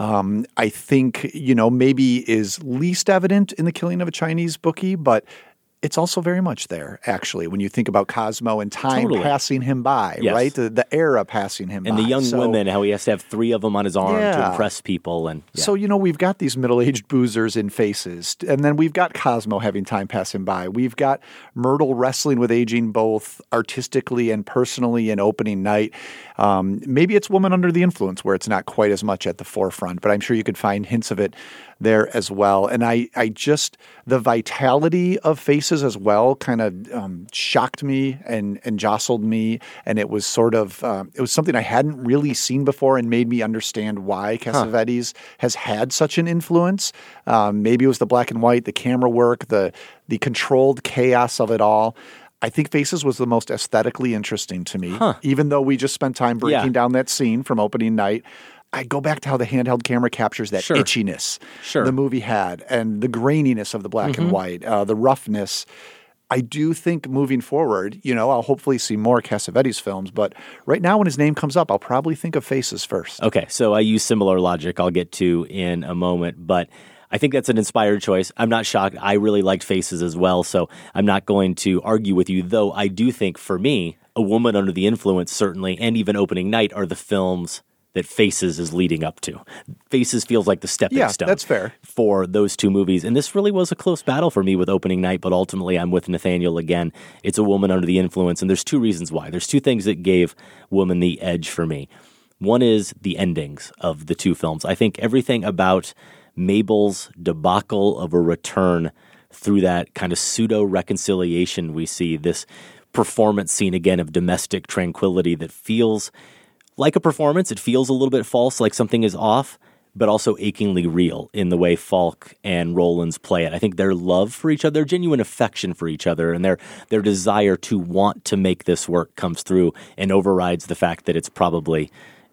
I think, you know, maybe is least evident in The Killing of a Chinese Bookie, but it's also very much there, actually, when you think about Cosmo and time passing him by, right? The era passing him by. And the young women, how he has to have 3 of them on his arm to impress people. And So, you know, we've got these middle-aged boozers in Faces, and then we've got Cosmo having time pass him by. We've got Myrtle wrestling with aging both artistically and personally in opening night. Maybe it's Woman Under the Influence, where it's not quite as much at the forefront, but I'm sure you could find hints of it there as well. And I just, the vitality of Faces as well kind of shocked me and jostled me. And it was sort of, it was something I hadn't really seen before and made me understand why Cassavetes has had such an influence. Maybe it was the black and white, the camera work, the controlled chaos of it all. I think Faces was the most aesthetically interesting to me, even though we just spent time breaking down that scene from opening night. I go back to how the handheld camera captures that itchiness the movie had, and the graininess of the black and white, the roughness. I do think moving forward, you know, I'll hopefully see more Cassavetes films, but right now when his name comes up, I'll probably think of Faces first. Okay, so I use similar logic I'll get to in a moment, but I think that's an inspired choice. I'm not shocked. I really liked Faces as well, so I'm not going to argue with you, though I do think for me, A Woman Under the Influence certainly, and even Opening Night are the films that Faces is leading up to. Faces feels like the stepping stone. That's fair. For those two movies. And this really was a close battle for me with Opening Night, but ultimately I'm with Nathaniel again. It's A Woman Under the Influence, and there's 2 reasons why. There's 2 things that gave Woman the edge for me. One is the endings of the 2 films. I think everything about Mabel's debacle of a return through that kind of pseudo-reconciliation we see, this performance scene again of domestic tranquility that feels like a performance. It feels a little bit false, like something is off, but also achingly real in the way Falk and Rollins play it. I think their love for each other, their genuine affection for each other, and their desire to want to make this work comes through and overrides the fact that it's probably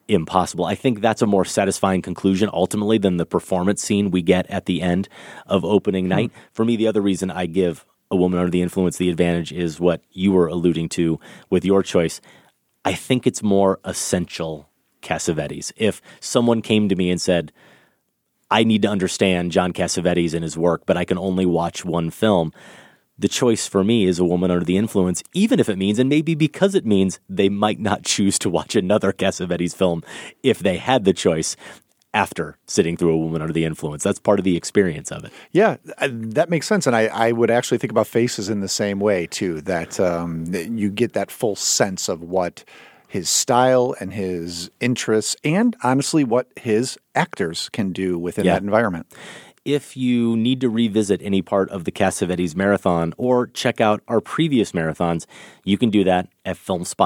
impossible. I think that's a more satisfying conclusion ultimately than the performance scene we get at the end of opening night. For me, the other reason I give A Woman Under the Influence the advantage is what you were alluding to with your choice. I think it's more essential Cassavetes. If someone came to me and said, I need to understand John Cassavetes and his work, but I can only watch one film, the choice for me is A Woman Under the Influence, even if it means, and maybe because it means, they might not choose to watch another Cassavetes film if they had the choice after sitting through A Woman Under the Influence. That's part of the experience of it. Yeah, that makes sense. And I would actually think about Faces in the same way, too, that you get that full sense of what his style and his interests and, honestly, what his actors can do within that environment. If you need to revisit any part of the Cassavetes Marathon or check out our previous marathons, you can do that at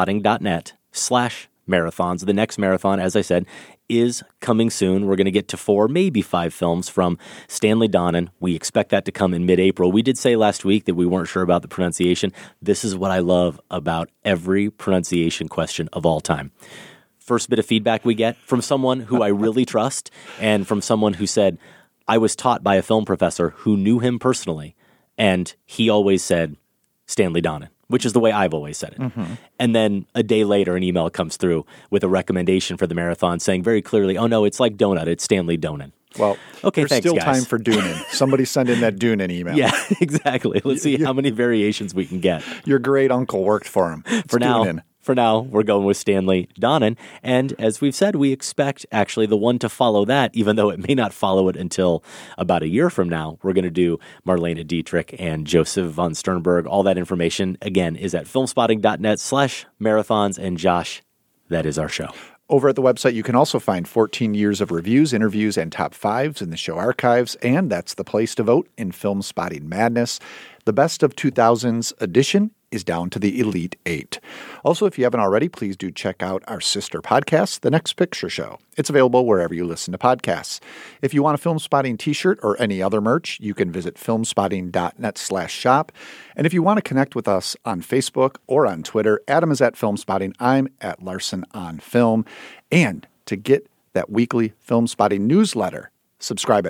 filmspotting.net/marathons. The next marathon, as I said, is coming soon. We're going to get to 4, maybe 5 films from Stanley Donen. We expect that to come in mid-April. We did say last week that we weren't sure about the pronunciation. This is what I love about every pronunciation question of all time. First bit of feedback we get from someone who I really trust and from someone who said, I was taught by a film professor who knew him personally, and he always said Stanley Donen, which is the way I've always said it. And then a day later, an email comes through with a recommendation for the marathon saying very clearly, oh no, it's like donut, it's Stanley Donen. Well, okay, there's thanks, still guys. time for Doonan. Somebody send in that Doonan email. Yeah, exactly. Let's see how many variations we can get. Your great uncle worked for him. It's Doonan. For now, we're going with Stanley Donen. And as we've said, we expect actually the one to follow that, even though it may not follow it until about a year from now. We're going to do Marlene Dietrich and Joseph von Sternberg. All that information, again, is at filmspotting.net/marathons. And Josh, that is our show. Over at the website, you can also find 14 years of reviews, interviews, and top 5s in the show archives, and that's the place to vote in Film Spotting Madness. The Best of 2000s edition is down to the Elite 8. Also, if you haven't already, please do check out our sister podcast, The Next Picture Show. It's available wherever you listen to podcasts. If you want a Film Spotting t-shirt or any other merch, you can visit filmspotting.net/shop. And if you want to connect with us on Facebook or on Twitter, Adam is at Film Spotting. I'm at Larson on Film. And to get that weekly Film Spotting newsletter, subscribe at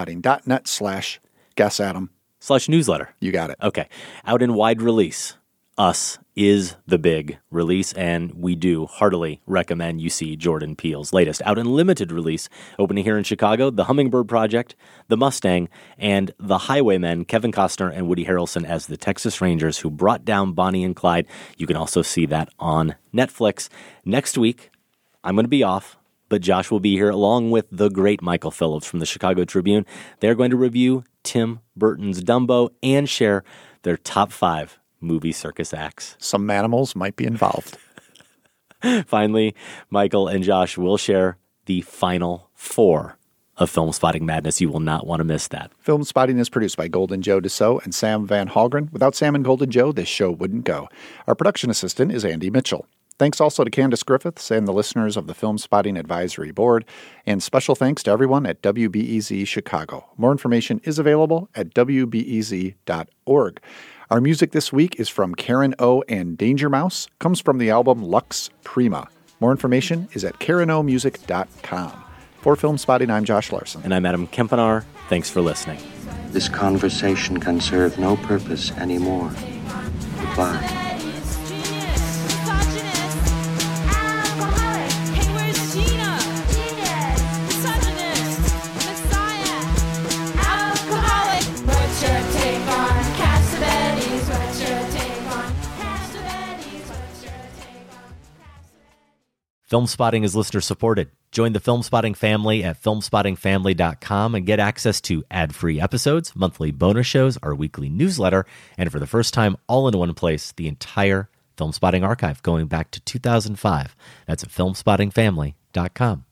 filmspotting.net/guess Adam. /newsletter. You got it. Okay. Out in wide release, Us is the big release, and we do heartily recommend you see Jordan Peele's latest. Out in limited release, opening here in Chicago, The Hummingbird Project, The Mustang, and The Highwaymen, Kevin Costner and Woody Harrelson as the Texas Rangers who brought down Bonnie and Clyde. You can also see that on Netflix. Next week, I'm going to be off, but Josh will be here along with the great Michael Phillips from the Chicago Tribune. They're going to review Tim Burton's Dumbo and share their top 5 movie circus acts. Some animals might be involved. Finally, Michael and Josh will share the final 4 of Film Spotting Madness. You will not want to miss that. Film Spotting is produced by Golden Joe Dassault and Sam Van Halgren. Without Sam and Golden Joe, this show wouldn't go. Our production assistant is Andy Mitchell. Thanks also to Candace Griffiths and the listeners of the Film Spotting Advisory Board. And special thanks to everyone at WBEZ Chicago. More information is available at WBEZ.org. Our music this week is from Karen O and Danger Mouse. Comes from the album Lux Prima. More information is at KarenOmusic.com. For Film Spotting, I'm Josh Larson. And I'm Adam Kempenaar. Thanks for listening. This conversation can serve no purpose anymore. Goodbye. Film Spotting is listener supported. Join the Film Spotting family at filmspottingfamily.com and get access to ad-free episodes, monthly bonus shows, our weekly newsletter, and for the first time, all in one place, the entire Film Spotting archive going back to 2005. That's at filmspottingfamily.com.